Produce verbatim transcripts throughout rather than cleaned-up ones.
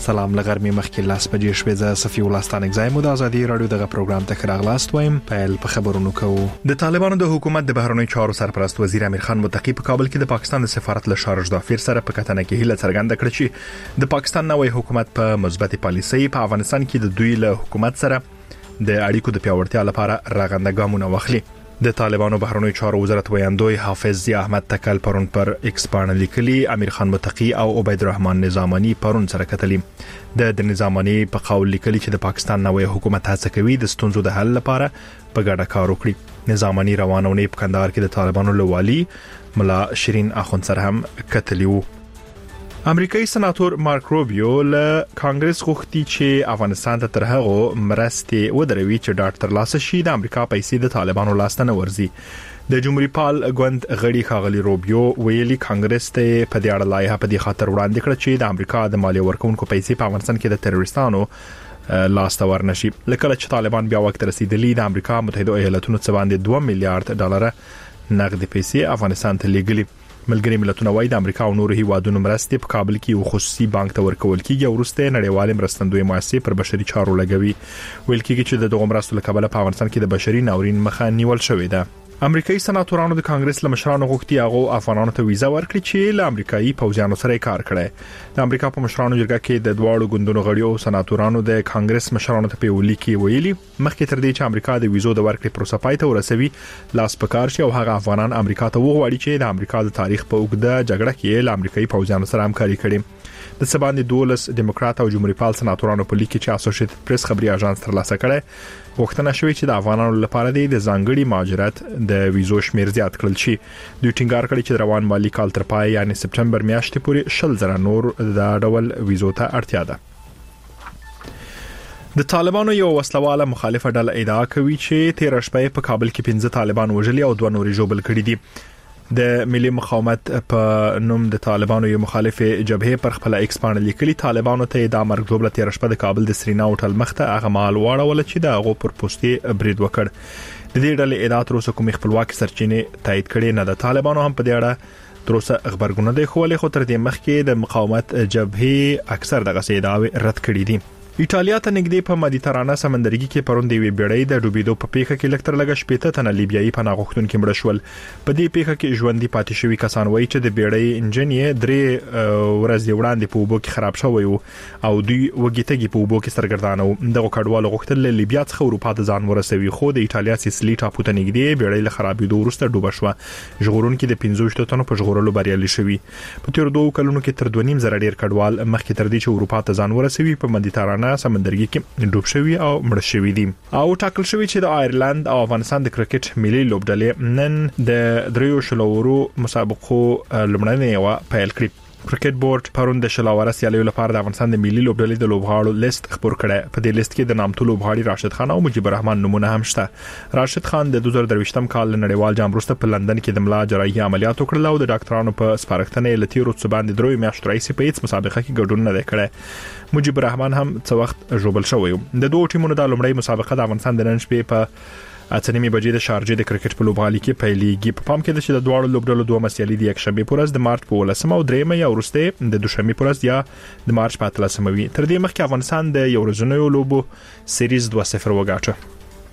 سلام لغرمې مخکې لاس بجې شوې ز صفي ولستان اگزایم د ازادي رادیو دغه پروګرام ته راغلاست وایم پیل په خبرونو کوو. د طالبانو د حکومت د بهرنیو چارو سرپرست وزیر امیر خان متقی په کابل کې د پاکستان د سفارت له شارج دافیر سره په کتنه کې هیله څرګنده کړې چې د پاکستان نوې حکومت په مثبت پالیسي په افغانستان کې د دوی له حکومت سره د اړیکو د پیاوړتیا لپاره راغنده ګامونه واخلي. د طالبانو بهرنیو چارو وزارت ویاندوی حافظ ضیا احمد تکل پرون پر ایکس باندې لیکلي امیر خان متقی او عبید الرحمن نظامانی پرون سره کتلي. د نظامانی په قول لیکلي چې د پاکستان نوې حکومت هڅه کوي د ستونزو د حل لپاره په ګډه کار وکړي. نظامانی روانونه په کندهار کې د طالبانو لوالي ملا شیرین اخوند سره هم کتلي وو. امریکایي سناتور مارک روبیو له کانګرس غوښتي چې افغانستان ته تر هغه مرستې ودروي چې ډاکټر لاسه شي د امریکا پیسې د طالبانو لاستنه ورزي. د جمهوریت پال غوند غړي خاغلی روبیو ویلي کانګرس ته په دې اړه لایحه په دې خاطر وړاندې کړ چې د امریکا د مالیه ورکونکو پیسې په افغانستان کې د تروریستانو لاسته ورنشي. لکه چې طالبان بیا وخت رسیدلی د امریکا متحده ایالاتونو څخه باندې دوه میلیارډ ډالر نقد پیسې افغانستان ته لیږلي. ملګری ملتونه وايي د امریکا او نورو هیوادونو مرستې په کابل کې یو خصوصي بانک ته ورکول کیږي او وروسته نړیوال مرستندوی مؤسسې پر بشري چارو لګوي. ویل کیږي چې د دغه مرستو له کبله په افغانستان کې د بشري ناورین مخه نیول شوې ده. امریکایي سناتورانو د کانګرس له مشرانو غوښتي هغه افغانانو ته ویزا ورکړي چې له امریکایي پوځیانو سره کار کړي. د امریکا په مشرانو جرګه کې د دواړو ګوندونو غړي او سناتورانو د کانګرس مشرانو ته په ویلي کې ویلي مخکې تر دې چې امریکا د ویزو د ورکړې پروسه پای ته ورسوي لاس پکار شي او هغه افغانان امریکا ته وغواړي چې د امریکا د تاریخ په اوږده جګړه کې له امریکایي پوځیانو سره همکاري کړي. د سباندې دولس دیموکرات او جمهوریت پال سناتورانو په لیک کې اسوسییټډ پریس خبري اژانس ترلاسه کړي غوښتنه شوې چې د افغانانو لپاره د ځانګړي مهاجرت د ویزو شمیر زیات کړل شي. دوی ټینګار کړی چې روان مالی کال تر پای یعنی سپټمبر میاشتې پورې شل زره نور د ډول ویزو ته اړتیا ده. د طالبانو یو وسلواله مخالفه ډله ادعا کوي چې تیر شپه په کابل کې پنځه طالبان وژلي او دوه نورې ژوبل کړي دي. د ملي مقاومت په نوم د طالبانو یو مخالف جبهه پر خپل ایکس باندې لیکلي طالبانو ته د امر جوړه تیر شپه د کابل د سرینا هوټل مخته هغه مال واړول چې د هغه پر پوسټي برید وکړ. د دې ډلې ادعا تر اوسه کوم خپلواکي سرچینې تایید کړي نه. د طالبانو هم په دې اړه تر اوسه خبرګونه دی خو له خو تر دې مخکې د مقاومت جبهه اکثر دغه ادعاوې رد کړې دي. ایټالیا ته نږدې په مدیترانه سمندرګي کې پروند دی بیړۍ د ډوبېدو په پیښه کې لکتر لګ شپېته تنه لیبیایي پناه غوښتونکي مړ شول. په دې پیښه کې ژوندۍ پاتې شوی کسان وایي چې د بیړۍ انجن یې درې ورځې وړاندې په اوبو کې خراب شوی وو او دوی وګیتګي په اوبو کې سرګردانه وو. دغه کډوالو غوښتل له لیبیا څخه اروپا ته ځان ورسوي خو د ایټالیا سیسلی ټاپو ته نږدې بیړۍ له خرابېدو وروسته ډوبه شوه. ژغورونکي د پنځه تنو په ژغورلو بریالي شوي. په تیر دوه کلونو کې تر دوه نیم زره ډیر کډوال مخکې تر دې چې اروپا ته ځان ورسوي په مدیترانه سمندرګي کې ډوب شوی او مړ شوی دي. او ټاکل شوی چې د آیرلند او افغانستان د کرکټ ملي لوبډلې نن د دریو شلورو مسابقو لومړنۍ وا پیل کړې. کرکټ بورډ پرون د شلاوره سیالیو لپاره د افغانستان د ملي لوبډلې د لوبغاړو لیست خبر کړه. په دې لیست کې د نامتو لوبغاړي راشد خان او مجيب الرحمن نمونه هم شته. راشد خان د دوه زره درویشتم کال نړیوال جام وروسته په لندن کې د ملا جراحي عملیات وکړل او د ډاکټرانو په سپارښتنه لتیرو څو باندې دروي میاشتې راځي په هیڅ مسابقه کې ګډون نه کړي. مجيب الرحمن هم څو وخت ژوبل شوی. د دوه ټیمونو د لومړی مسابقه د افغانستان د نن شپې په اڅنیمه بجې د شارجې د کرکټ په لوبغالي کې پیلېږي. په پام کې ده چې د دواړو لوبډلو دوه مسیالي د یک شنبه پر ورځ د مارچ په ولسمه او درېمه یا ورسته د دوشنبه پر ورځ یا د مارچ په اتلسمه وي. تر دې مخکې افغانستان د یو ورځنیو لوبو سیریز دوه صفر وګاټه.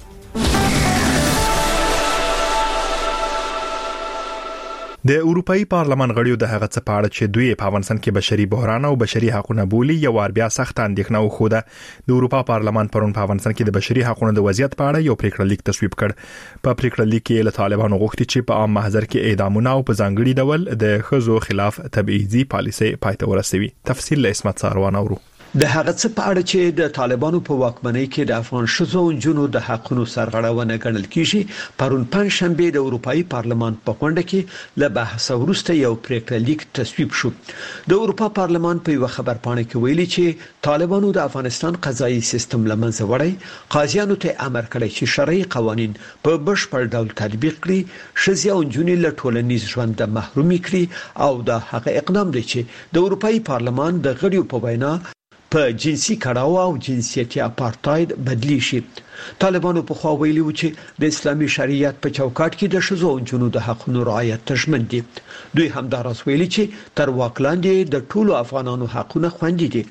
د اروپאי پارلمان غړیو د هغه څه په اړه چې دوی په افغانستان کې بشري بحران او بشري حقوقونه بولي یو ور بیا سخت اندېښنه وخوده. د اروپا پارلمان پرون په افغانستان کې د بشري حقوقونو د وضعیت په اړه یو پریکړه لیک تصویب کړ. په پریکړه لیک کې له طالبانو غوښتي چې په عام محضر کې اعدامونه او په ځانګړي ډول د خزو خلاف تبعیضي پالیسي پای ته ورسوي. تفصیل له اسمت ساروان اورو. د هغه څه په اړه چې د طالبانو په واکمنۍ کې د افغان شوزو جنو د حقونو سرغړونه ګڼل کیږي. پرون پنځ شنبه د اروپאי پارلمان په غونډه کې له بحث وروسته یو پریکړه لیک تصویب شو. د اروپا پارلمان په یو خبرپاڼه کې ویلي چې طالبانو د افغانستان قضایي سیستم لمنځه وړي، قاضیانو ته امر کړی چې شرعي قوانين په بشپړ ډول تطبیق کړي، شزیا او جنو له ټولنیز ژوند محرومي کړي او دا هغه اقدام دی چې د اروپאי پارلمان د غړیو په وینا په جنسي کړهو او جنسيتي اپارټاید بدلی شي. طالبانو په خوا ویلي و چې د اسلامي شریعت په چوکاټ کې د شذو او جنو د حقونو رعایت تضمین دي. دوی همداراز ویلي چې تر واک لاندې د ټولو افغانانو حقونه خوندي دي.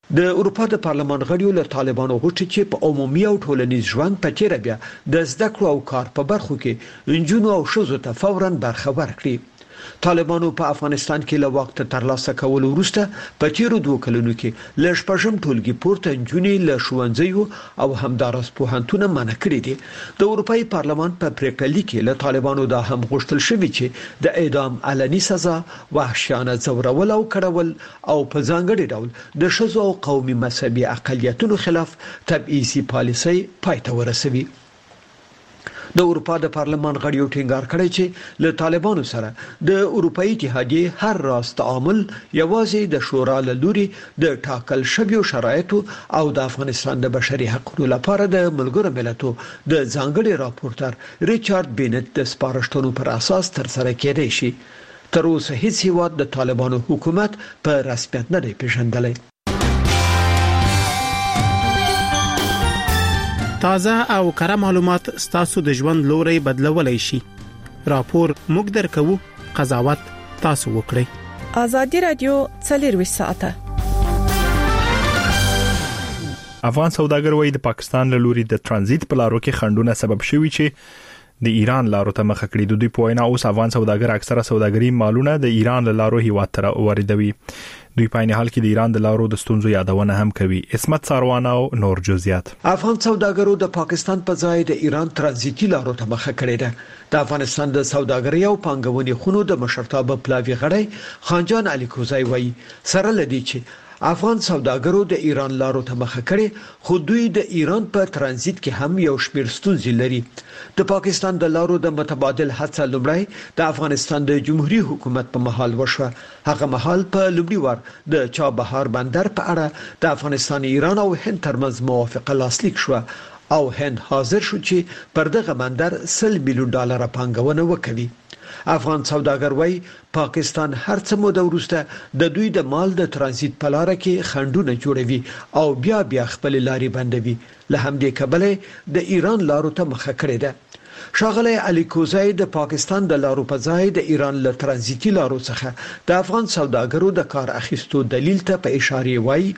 د اروپا د پارلمان غړیو له طالبانو غوښتي چې په عمومي او ټولنیز ژوند په تیر بیا د زده کړو او کار په برخو کې انجونو او ښځو ته فوراً برخه ورکړي. طالبانو په افغانستان کې له وخت ترلاسه کول وروسته په تیرو دوه کلونو کې ل شپږم ټولګي پورته انجونې له ښوونځیو او همدارس پوهنتونه منع کړې دي. د اروپאי پارلمان په پریکړه لیک کې له طالبانو دا هم غوښتل شوی چې د اعدام علني سزا، وحشیانه ځورول او کړول او په ځانګړي ډول د ښځو او قومي مذهبي اقلیتونو خلاف تبعیضي پالیسۍ پای ته ورسوي. د اروپا د پارلمان غړیو ټینګار کړی چې له طالبانو سره د اروپאי اتحادیې هر راز تعامل یوازې د شورا له لوري د ټاکل شویو شرایطو او د افغانستان د بشري حقوقو لپاره د ملګرو ملتونو د ځانګړي راپورټر ریچارډ بینټ د سپارښتنو پر اساس ترسره کېدای شي. تر اوسه هیڅ هیواد د طالبانو حکومت په رسمیت نه دی پیژندلی. تازه او کره معلومات ستاسو د ژوند لوري بدلولای شي. راپور موږ درکو، قضاوت تاسو وکړئ. ازادي رادیو څلور ساعته. افغان سوداګر وایي د پاکستان له لوري د ترانزیت په لارو کې خنډونه سبب شوي چې د ایران لارو ته مخه کړي. د دوی په وینا اوس افغان سوداګر اکثره سوداګري مالونه د ایران له لارو هیواد ته واردوي. دوی په عین حال کې د ایران د لارو د ستونزو یادونه هم کوي. اسمت ساروانه او نور جزئیات. افغان سوداګرو د پاکستان په ځای د ایران ترانزیتي لارو ته مخه کړې ده. د افغانستان د سوداګرۍ او پانګونې خونو د مشرتابه پلاوی غړی خانجان علي کوزای وایي سره لدی چې افغان سوداګرو د ایران لارو ته مخه کړي، خو دوی د ایران په ترانزیت کې هم یو شمېر ستونزې لري. د پاکستان د لارو د متبادل هڅه لومړی د افغانستان د جمهوریت حکومت په محل وشوه. هغه محل په لومړي وار د چابهار بندر په اړه د افغانستان، ایران او هند ترمنځ موافقه لاسلیک شوه او هند حاضر شو چې پر دغه بندر سل میلیون ډالر پانګونه وکړي. افغان سوداګر وایي پاکستان هر څه مو د ورسته د دوی د مال د ترانزیت په لار کې خنډونه جوړوي او بیا بیا خپل لارې بندوي. له همدې کبله د ایران لارو ته مخه کړې ده. ښاغلی علي کوزای د پاکستان د لارو په ځای د ایران له ترانزیتي لارو څخه د افغان سوداګرو د کار اخیستو دلیل ته په اشاره وایي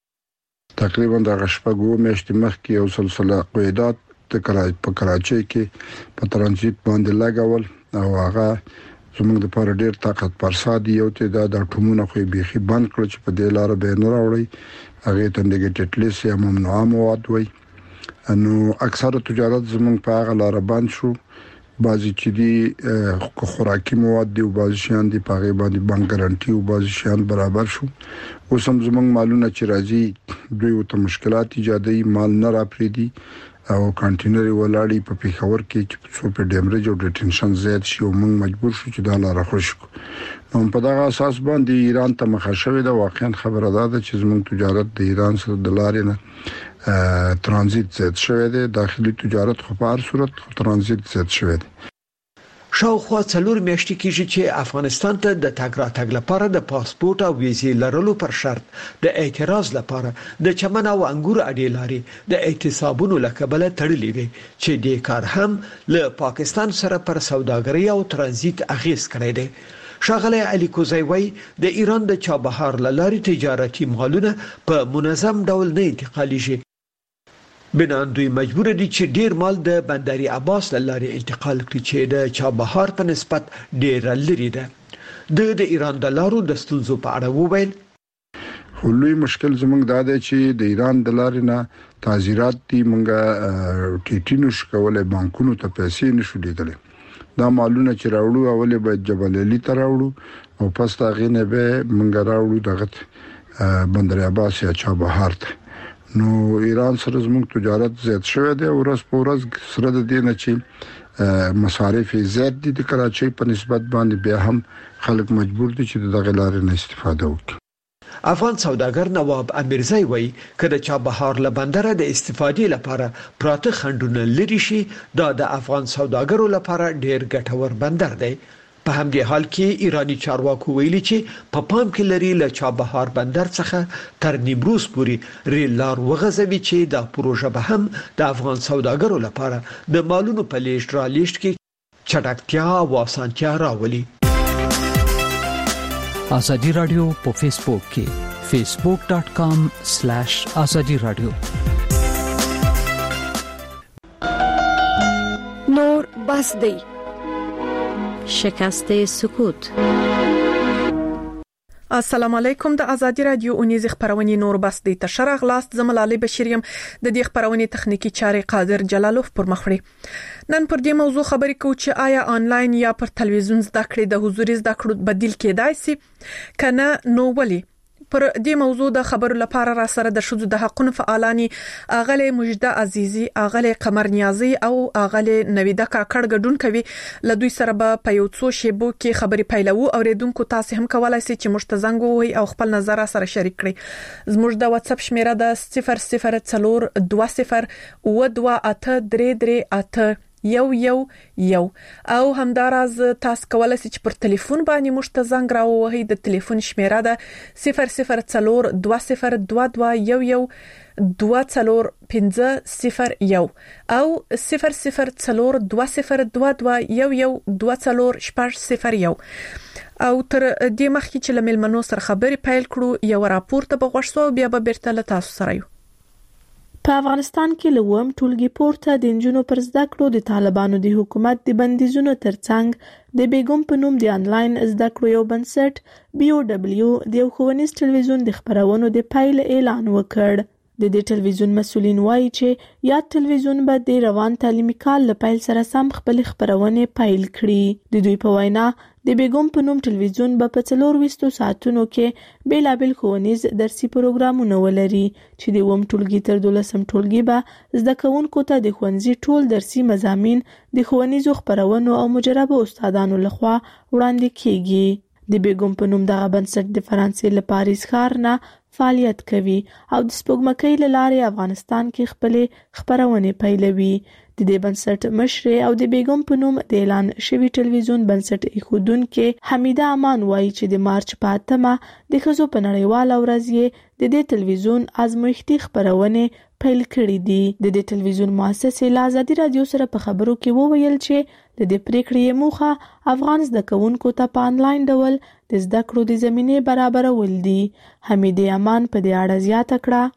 تقریبا د غشپګو میاشتې مخکې یو سلسله قیادات د کراچۍ په کراچۍ کې په ترانزیت باندې لګول او هغه زموږ د لپاره ډیر طاقت پرسا دي. یو تعداد د ټومونو خو بيخي بند کړ چې په دې لار به نه راوړي. هغه ته نیګیټیټ لیست یا ممنوع مواد وای. نو اکثره تجارت زموږ په هغه لار بند شو. بعضی چې دي خوراکي مواد دي او بعضی شیان دي په هغه باندې بانک ګارانټي او بعضی شیان برابر شو. اوس هم زموږ مالونه چې راځي دوی ته مشکلات ایجادوي، مال نه راپریدي او کانټینر ولاړی په پیښور کې چې څو په ډیمریج او ډیټنشن زیات شي او موږ مجبور شو چې دا لار خوش کو. نو په دغه اساس باندې ایران ته مخه شوې ده. واقعا خبره ده چې زموږ تجارت د ایران سره د لارې نه ترانزیت زیات شوی دی. داخلي تجارت خو په هر صورت ترانزیت زیات شوی دی. شاوخوا څلور میاشتې کېږي چې افغانستان ته د تګ راتګ لپاره د پاسپورت او ویزې لرلو پر شرط د اعتراض لپاره د چمن او انګور اډې لارې د اعتصابونو لکبله تړلې وي چې د کار هم له پاکستان سره پر سوداګرۍ او ترانزیت اغیز کړی دی. ښاغلی علي کوزای وایي د ایران د چابهار لارې تجارتي مالونه په منظم ډول نه انتقالیږي. بنان دوی مجبور دي چې ډیر مال د بندري عباس لارې انتقال کړي چې د چابهار په نسبت ډیر لري ده. د د ایران د لارو د ستونزو په اړه وویل لوی مشکل زموږ دا دی چې د ایران د لارې نه تعزیرات دي مونږه ټیټینو شکولې بانکونو ته پیسې نشو لیدل. دا مالونه چې راوړو اولې باید جبل علي ته راوړو او پس دا غینه به مونږ راوړو دغه بندر عباس یا چابهار ته. نو ایران سره زموږ تجارت زیات شوی دی او ورځ په ورځ سره د دې نه چې مصارف زیات دي د کراچۍ په نسبت باندې بیا هم خلک مجبور دي چې دغه لارې نه استفاده وکړي. افغان سوداګر نواب امیرزی وایي کله چې بهار له بندره د استفادې لپاره پراته خنډونه لري شي دا د افغان سوداګرو لپاره ډیر ګټور بندر دی. په همدې حال کې ایرانی چارواکو ویلي چې په پام کې لري له چابهار بندر څخه تر نیمروز پورې ریل لار وغځوي چې دا پروژه به هم د افغان سوداګرو لپاره د مالونو په لیږد را لیږد کې چټکتیا او اسانتیا راولي. ازادي رادیو په فیسبوک کې، facebook dot com slash azadi radio. نور بس دی شکست سکوت. السلام علیکم. د ازادي رادیو اونیز خبرونه نور بس دی تشرغ لاست زملاله بشریم د دې خبرونه تخنیکی چارې قادر جلالوف پر مخوري. نن پر دې موضوع خبرې کوو چې آیا آنلاین یا پر تلویزیون زده کړې د حضوري زده کړو بدیل کېدای شي کنه نو ولی. پر دې موضوع د خبرو لپاره را سره د شذو د حقوقو فعالانی اغله مجده عزیزی، اغله قمر نیازی او اغله نویده کاکړ ګډون کوي. له دوی سره په یو څو شیبو کې خبري پیلو او ریدونکو تاسو هم کولای شئ چې مشتزنګ وي او خپل نظر سره شریک کړئ. زموږ د واتس اپ شمیره د صفر صفر صفر دوه صفر او دوه اته درې درې اته یو یو یو او همداراز تاسو کولای شئ چې پر ټلیفون باندې مشتزنګ راووهئ. د ټلیفون شمیره ده صفر صفر صفر دوه صفر دوه دوه یو یو دوه صفر پنځه صفر یو او صفر صفر صفر دوه صفر دوه دوه یو یو دوه صفر شپږ صفر یو. او تر دې مخکې چې له ملمنو سره خبرې پیل کړو یو راپور ته بغوښتو بیا به بیرته له تاسو سره یو. په افغانستان کې لوم ټولګي پورته د انجونو پر زده کړو د طالبانو د حکومت د بندیزونو ترڅنګ د بیګم په نوم د انلاین زده کړو یو بنسټ بي او دبليو د ښوونیز ټلویزیون د خبرونو د پیل اعلان وکړ. د دې ټلویزیون مسؤلین وایي چې یا ټلویزیون به د روان تعلیمي کال له پیل سره سم خپل خبرونه پیل کړي. د دوی په وینا د بیګم په نوم ټلویزیون به په څلور ویشتو ساعتونو کې بیلابل ښوونیز درسي پروګرامونه ولري چې د اووم ټولګي تر دولسم ټولګي به زده کوونکو ته د ښوونځي ټول درسي مضامین د ښوونیزو خبرونو او مجربو استادانو لخوا وړاندې کیږي. د بیګم په نوم دغه بنسټ د فرانسې له پاریس ښار نه فعالیت کوي او د سپوږمکۍ له لارې افغانستان کې خپل خبرونه پیلوي. د دې بنسټ مشر او د بیګم په نوم د اعلان شوی ټلویزیون بنسټ ایښودونکو حمیده امان وایي چې د مارچ په اتمه د ښځو په نړیواله ورځ یې د دې ټلویزیون ازمویښتي خبرونه پیل کړې دي. د دې ټلویزیون مؤسسې له ازادي رادیو سره په خبرو کې وویل چې د دې پریکړې موخه افغان زده کوونکو ته په انلاین ډول د زده کړو د زمینه برابرول دي. حمیده امان په دې اړه زیاته کړه: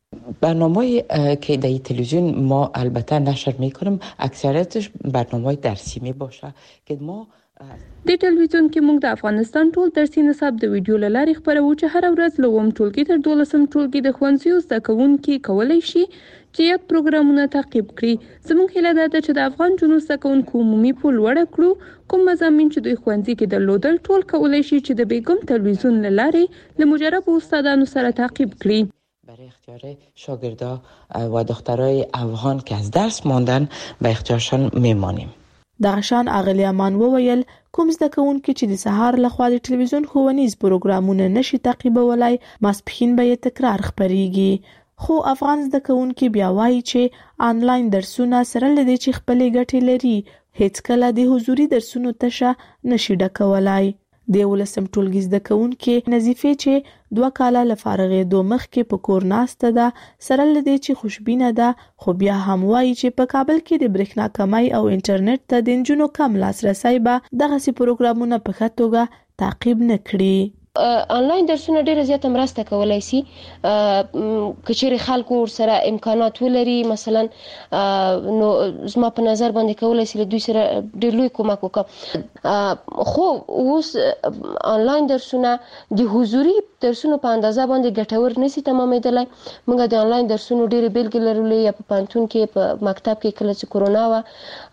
برنامه‌ای که در تلویزیون ما البته نشر میکنیم اکثریتش برنامه‌های درسی می باشه که ما د ټلویزیون کې موږ د افغانستان ټول درسي نصاب د ویډیو لارې خبرو چې هر ورځ له اووم ټولګي تر دولسم ټولګي د ښوونځیو زده کوونکي کولای شي چې یاد پروګرامونه تعقیب کړي. زموږ هیله ده چې د افغان جنو زده کوونکو عمومي پول لوړ کړو. کوم مضامین چې دوی ښوونځي کې درلودل ټول کولای شي چې د بیګم تلویزیون لارې له مجربو استادانو سره تعقیب کړي. برای اختیار شاگردا و دخترای افغان که از درس ماندن به اختیارشان میمانیم. دغشان اغلی امان وویل کوم زده کوونکي چې د سهار لخوا د ټلویزیون ښوونیز پروګرامونه نشي تعقیبولای ماسپښین به یې تکرار خبريږي. خو افغان زده کوونکي بیا وایي چې آنلاین درسونه سره لدی چې خپل ګټې لري هیڅ کله د حضوري درسونو تشه نشي ډکولای. د ولسم ټولګي زده کوونکي نظیفه چې دوه کاله لفارغې دوه مخ کې په کور ناسته ده سره لدی چې خوشبینه ده خو بیا هم وایي چې په کابل کې د برېښنا کمای او انټرنیټ ته د انجونو کم لاسرسي به دغه سي پروګرامونه په ښه توګه تعقیب نکړي. آنلاین درسونه ډیره زیاته مرسته کولای شي کچېری خلکو سره امکانات ولري. مثلا نو زما په نظر باندې کولای شي له دوی سره ډیر لوی کومک وکړي. خو اوس آنلاین درسونه د حضوري درسونو په اندازه باندې ګټور نشي تمامېدلای. موږ د آنلاین درسونو ډیره بیلګې لرلې یا په پانتون کې په مکتب کې کله چې کورونا و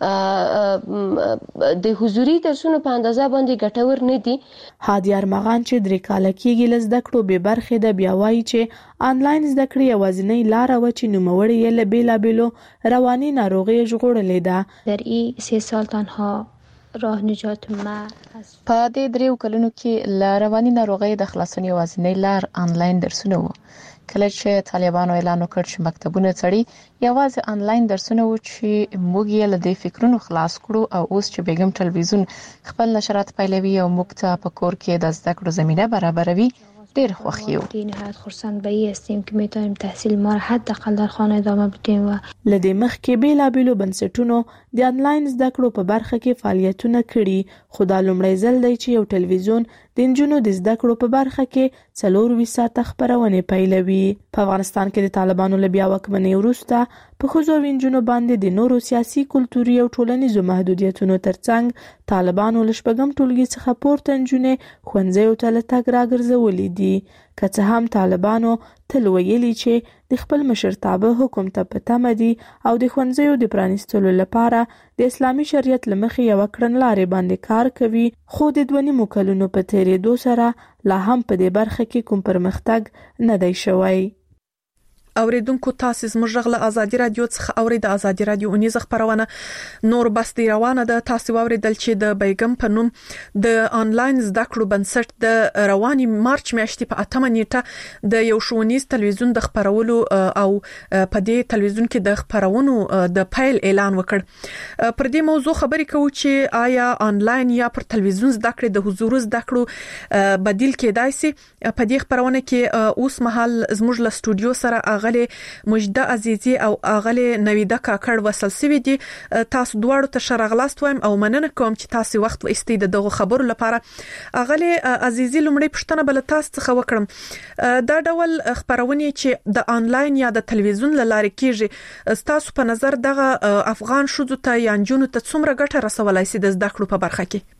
د حضوري درسونو په اندازه باندې ګټور نه دي. هادي ارمغان چې درې کاله کېږي له زده کړو بې برخې ده بیا وایي چې آنلاین زده کړې یوازینۍ لاره وه چې نوموړې یې له بېلابېلو رواني ناروغیو ژغورلې ده. در این سه سال تنها راه نجات ما په دې دریو کلونو کې له رواني ناروغۍ د خلاصون یوازینۍ لار آنلاین درسونه وو. کله چې طالبانو اعلان وکړ چې مکتبونه تړي یوازې آنلاین درسونه و چې موږ یې له دې فکرونو خلاص کړو او اوس چې بیګم ټلویزیون خپل نشرات پیلوي او موږ ته په کور کې د زده کړو زمینه برابروي ډیر خوښ یو. نهایت خرسند به یې هستیم که میتونیم تحصیل ما را حداقل در خانه ادامه بدیم. و لدې مخکې بیلابېلو بنسټونو د آنلاین زده کړو په برخه کې فعالیتونه کړي خو دا لومړی ځل دی چې یو ټلویزیون د نجونو د زده کړو په برخه کې څلور ویشت ساعته خبرونه پیلوي. په افغانستان کې د طالبانو له بیا واکمنۍ وروسته په ښځو او نجونو باندې د نورو سیاسي، کلتوري او ټولنیزو محدودیتونو ترڅنګ طالبانو له شپږم ټولګي څخه پورته نجونې ښوونځیو ته له تګ راګرځولې دي. که څه هم طالبانو تل ویلي چې د خپل مشرتابه حکم ته په تمه دي او د ښوونځیو د پرانیستلو لپاره د اسلامي شریعت له مخې یوه کړنلارې باندې کار کوي، خو د دوه نیمو کلونو په تېرېدو سره لا هم په دې برخه کې کوم پرمختګ نه دی شوی. اوریدونکو تاسو زموږ غږ له ازادي رادیو څخه اوري. د ازادي رادیو اونیز خبرونه نور بس دی روانه ده. تاسو اوریدل چې د بیګم په نوم د انلاین زده کړو بنسټ د رواني مارچ میاشتې په اتمه نیټه د یو ښوونیز تلویزیون د خبرولو او په دې تلویزیون کې د خبرونو د فایل اعلان وکړ. پر دې موضوع خبرې کوو چې آیا انلاین یا پر تلویزیون زده کړې د حضور زده کړو بدیل کېدای شي. په دې خبرونه کې اوس مهال زموږ له سټوډیو سره اغلی مجده عزیزی او اغلی نویده کاکړ وصل سوي دي. تاسو دواړو ته شرغلاست وایم او مننه کوم چې تاسو وخت واستئ د دغه خبرو لپاره. اغلی عزیزی لومړی پوښتنه بل تاسو څخه وکړم، دا ډول خبرونه چې د انلاین یا د تلویزیون لاره کېږي، تاسو په نظر دغه افغان شوزو ته یا نجونو ته څومره ګټه رسولای شي د زده کړو په برخه کې؟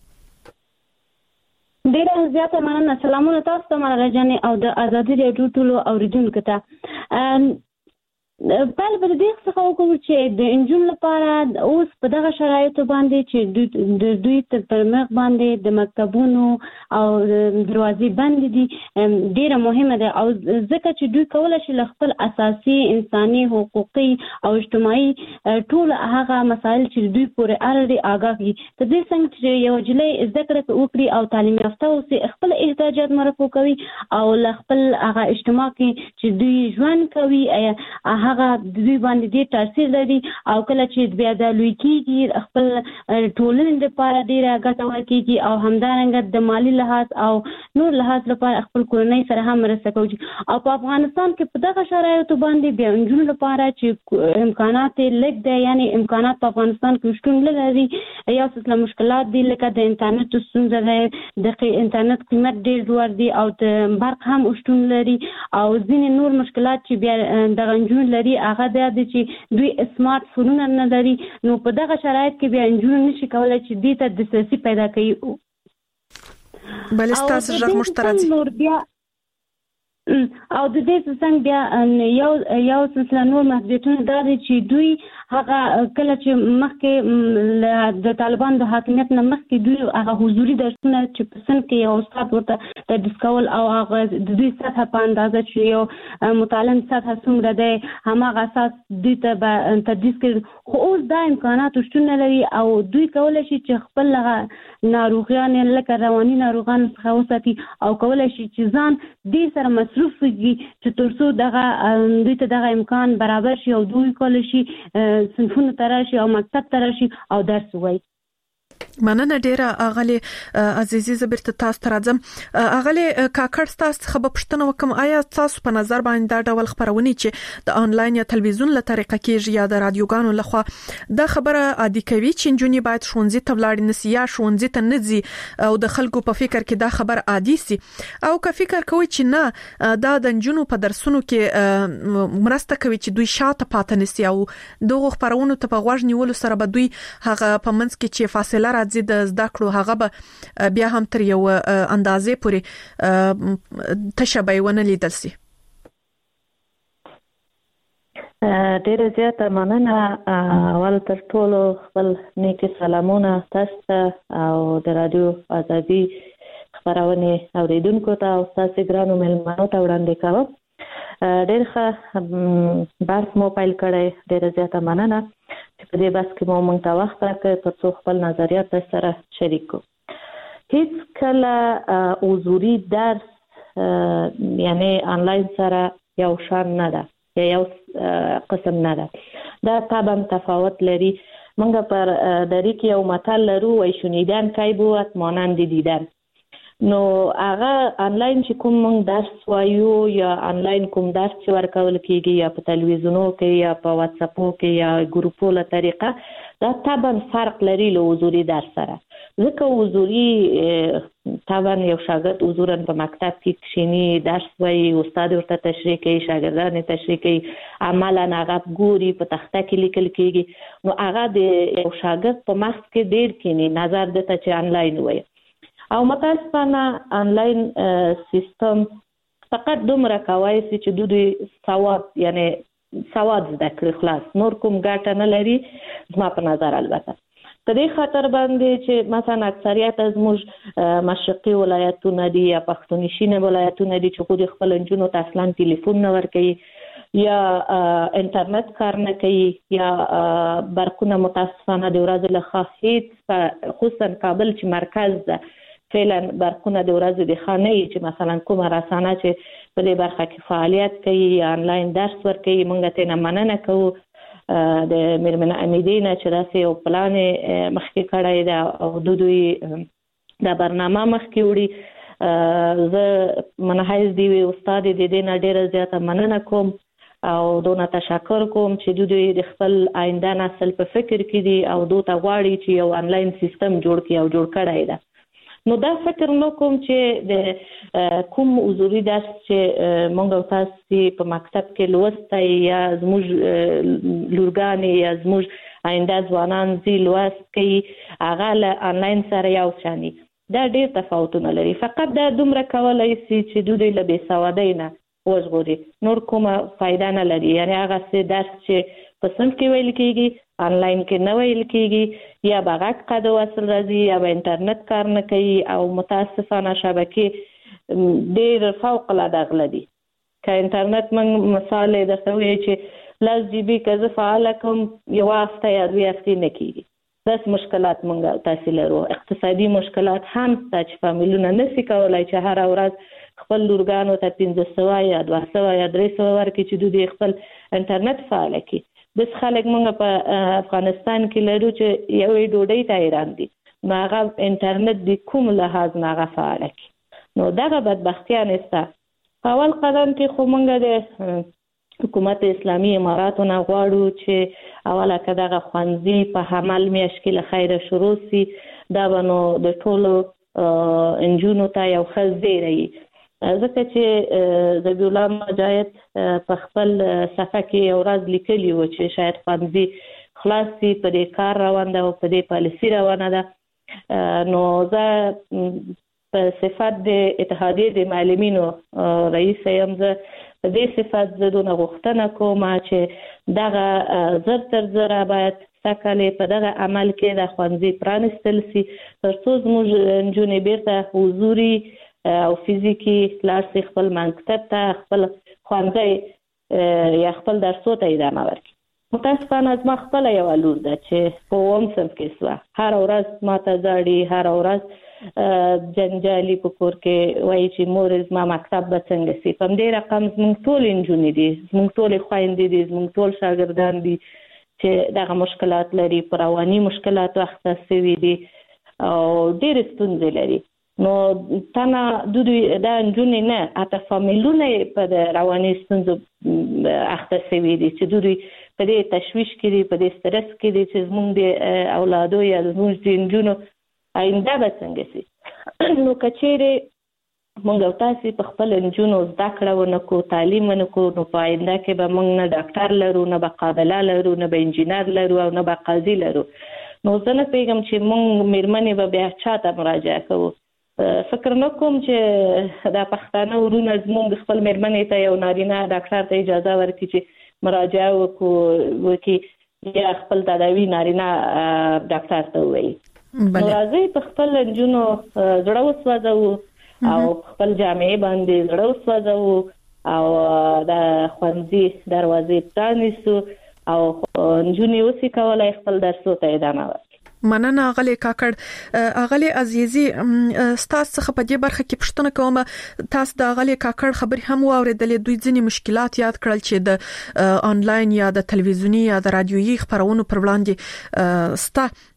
ډیره زیاته مننه. سلامونه تاسو ته مراله جانې او د ازادي راډیو ټولو اوریدونکو ته. بل بل دې څه وکړو چې د انجون لپاره اوس په دغه شرایطو باندې چې د دوی تر پرمخ باندې د مکتبونو او دروازې بند دي ډیره مهمه ده، او ځکه چې دوی کولای شي خپل اساسي انساني حقوقي او اجتماعي ټول هغه مسایل چې دوی پورې اړه دي آگاه دي. د دې څنګه چې یو جلې زده کړه وکړي او تعلیم یافته اوسي، خپل احتیاجات مرفوع کوي او خپل هغه اجتماع کې چې دوی ژوند کوي هغه د دوی باندې ډېر تاثیر لري، او کله چې بیا د لوی کېږي خپل ټولنې لپاره ډېره ګټه ورکېږي او همدارنګه د مالی لحاظ او نور لحاظ لپاره خپل کورنۍ سره هم مرسته کوي. او په افغانستان کې په دغه شرایطو باندې بیا نجونو لپاره چې امکانات لږ دي، یعنی امکانات په افغانستان کې شتون نه لري، یو څه مشکلات دي لکه د انټرنیټ ستونزه ده، د انټرنیټ قیمت ډېر لوړ دی او د برق هم شتون لري، او ځینې نور مشکلات چې بیا دغه نجونو لري هغه د چې دوی سمارټ فونونه نه لري. نو په دغه شرایط کې بیا نجونې نشي کولای چې دې ته دسترسي پیدا کړي. بل ستاسو ژغ مشترک او د دې څنګه بیا یو یو سلسله نور محدودیتونه دا دي چې دوی هغه کله چې مخکې د طالبان د حاکمیت نه مخکې دوی هغه حضوري درسونه چې په سن کې یو استاد ورته تدریس کول او هغه د دوی سطح په اندازه چې یو متعلم سطح څومره دی هماغه اساس دوی ته به تدریس کوي. خو اوس دا امکانات شتون نه لري او دوی کولی شي چې خپل هغه ناروغیان لکه رواني ناروغان څخه وساتي او کولی شي چې ځان دې سره مصروف وي چې تر څو دغه دوی ته دغه امکان برابر شي او دوی کولی شي صنفونه ته راشي او مکتب ته راشي او درس ووایي. مننه ډیره اغلی عزیزی زبرت تاسو ته راځم. اغلی کاکړ تاسو څخه به پوښتنه وکم، آیا تاسو په نظر باندې دا ډول خبرونه چې د انلاین یا تلویزیون له طریقه کېږي یا د رادیوګانو لخوا دا خبره عادي کوي چې نجونې باید ښوونځي ته ولاړ نسی یا ښوونځي ته نه ځي او د خلکو په فکر کې دا خبر عادي سي، او که فکر کوي چې نه دا د نجونو په درسونو کې مرسته کوي چې دوی شاته پاتې نسی او دغه خبرونه ته په غوږ نیولو سره به دوی هغه په منځ کې چې فاصله راځي د زده کړو هغه به بیا هم تر یو اندازې پورې تشابه ونه لیدل شي. ډیره زیاته مننه. اول تر ټولو خپل نیکي سلامونه تاسو ته او د رادیو ازادي خبرونه اوریدونکو ته او تاسو ګرانو مېلمنو ته وړاندې کوم. ډېر ښه بحث مو پیل کړی، ډېره زیاته مننه چې په دې بحث کې مو موږ ته وخت راکړ تر څو خپل نظریات سره شریک کړو. هیڅ کله حضوري درس یعنی انلاین سره یو شان نه ده یا یو قسم نه ده، دا طبعا تفاوت لري. موږ پر دری کې یو متل لرو وای شنیدن کی بود مانند دیدن. نو هغه انلاین چې کوم موږ درس وایو یا انلاین کوم درس چې ورکول کېږي یا په تلویزیونو کې یا په واتس اپو کې یا ګروپو له طریقه دا طبعا فرق لري له حضوري درس سره، ځکه حضوري طبعا یو شاګرد حضورا په مکتب کې کښینی درس وایي، استاد ورته تشریح کوي، شاګردان تشریح کوي، عملا هغه ګوري، په تخته کې لیکل کېږي. نو هغه د یو شاګرد په مخ کې ډیر کینی نظر دته چې انلاین وایي. او متاسفانه انلاین سیستم فقط دومره کوي چې د دوی سواد یعنی سواد زده کړي خلاص، نور کوم ګټه نه لري زما په نظر. البته په دې خاطر باندې چې مثلا اکثریت از موږ مشرقي ولایتونه دي یا پښتونخوا ولایتونه دي چې خو د خپل جنونو ته اصلا ټلیفون نه ورکوي یا انټرنیټ کار نه کوي یا برقونه متاسفانه د ورځې له هیڅ خصوصا کابل چې مرکز ده فعلا برقونه د ورځې د خانه چې مثلا کومه رسانه چې په دې برخه کې فعالیت کوي یا انلاین درس ورکوي موږ ته نه مننه کوو د میرمن امیدینه چې داسې یو پلان مخکې کړی ده او د دوی د برنامه مخکې وړي. زه منحیز دی وی استاد د دې نه ډیره زیاته مننه کوم او دونه تشکر کوم چې دوی د خپل آینده نسل په فکر کې دي او دوی ته غواړي چې یو انلاین سیستم جوړ کړي او جوړ کړی ده. نو دا فکر نو کوم چې د کوم حضوري درس چې مونږ تاسو په مکتب کې لوستای یا زموږ لورګانې یا زموږ آینده ځوانان زی لوست کوي هغه له انلاین سره یو شانی دا ډیر تفاوتونه لري. فقط دا دومره کولای شي چې دوی له بې سوادۍ نه وژغوري، نور کومه فائدہ نه لري. یعنی هغه څه درس چې په صنف کې ویل کېږي آنلاین کې نه ویل کېږي یا بغاک قد وصل راځي یا به انټرنیټ کار نه کوي او متاسفانه شبکې ډیر فوق العاده غلدي. که انټرنیټ من مثال درته وایي چې لاس جی بي که زه فعاله کوم یو هفته یا دوه هفتې نه کېږي. داسې مشکلات موږ تاسې لرو. اقتصادي مشکلات هم شته چې فامیلونه نشي کولی چې هره ورځ خپل لورګانو ته پنځه سوه یا دوه سوه یا درې سوه ورکړي چې دوی خپل انټرنیټ فعاله کړي. بس خلک موږ په افغانستان کې لرو چې یوې ډوډۍ ته حیران دي نو هغه انټرنیټ د کوم لحاظ نه هغه فعاله کړي. نو دغه بدبختیان شته. په اول قدم کې خو موږ د حکومت اسلامي اماراتو نه غواړو چې اوله که دغه ښوونځي په حمل میاشت کې له خیره شروع سي دا به نو د ټولو نجونو ته یو ښه زیری وي. ځکه چې ذبیح الله مجاهد په خپل صفحه کې یو ورځ لیکلي و چې شاید ښوونځي خلاص شي په دې کار روان ده او په دې پالیسي روانه ده. نو زه په صفت د اتحادیې د معلمینو رئیس یم، زه په دې صفت زه دونه غوښتنه کوم چې دغه زر تر زره باید سکلې په دغه عمل کې د ښوونځي پرانستل سي تر څو زموږ نجونې بیرته حضوري او فزیکی لاړ شي خپل مکتب ته خپل ښوونځی یا خپل درسو ته ادامه ورکړي. متاسفانه زما خپله یوه لور ده چې په اووم صنف کې سوه، هره ورځ ما ته ژاړي، هره ورځ جنجالي په کور کې وایي چې مور زما مکتب به څنګه سي. په همدې رقم زموږ ټولې نجونې دي، زموږ ټولې خویندې دي، زموږ ټول شاګردان دي چې دغه مشکلات لري، په رواني مشکلاتو اخته شوي دي او ډېرې ستونزې لري. نو تنه دوی دا نجونې نه حتی فامیلونه په د رواني ستونزو اخته شوي دي چې دوی په دې تشویش کې دي، په دې سټرس کې دي چې زموږ د اولادو یا زموږ د نجونو آینده به څنګه شي. نو که چیرې موږ او تاسې په خپل نجونو زده کړه ونه کړو، تعلیم ونه کړو، نو په آینده کې به موږ نه ډاکټر لرو، نه به قابله لرو، نه به انجینر لرو او نه به قاضي لرو. نو زه نه پوهېږم چې موږ مېرمنې به بیا چا ته مراجعه کوو. فکر نه کوم چې دا پښتانه ورونه زموږ خپل مېرمنې ته یو نارینه ډاکټر ته اجازه ورکړي چې مراجعه وکړو وکړي یا خپل تداوي نارینه ډاکټر ته ووایي. نو راځئ په خپل نجونو زړه وسوځوو او خپل جامعې باندې زړه وسوځوو او د ښوونځي دروازې پرانیستو او نجونې اوسې کولی خپل درسو ته ادامه ورکړي. مننه اغلی کاکړ. اغلی عزیزي ستاسو څخه په دې برخه کې پوښتنه کوم، تاسو د اغلی کاکړ خبرې هم واوریدلې، دوی ځینې مشکلات یاد کړل چې د انلاین یا د تلویزیونی یا د رادیويي خبرونو پر وړاندې ستا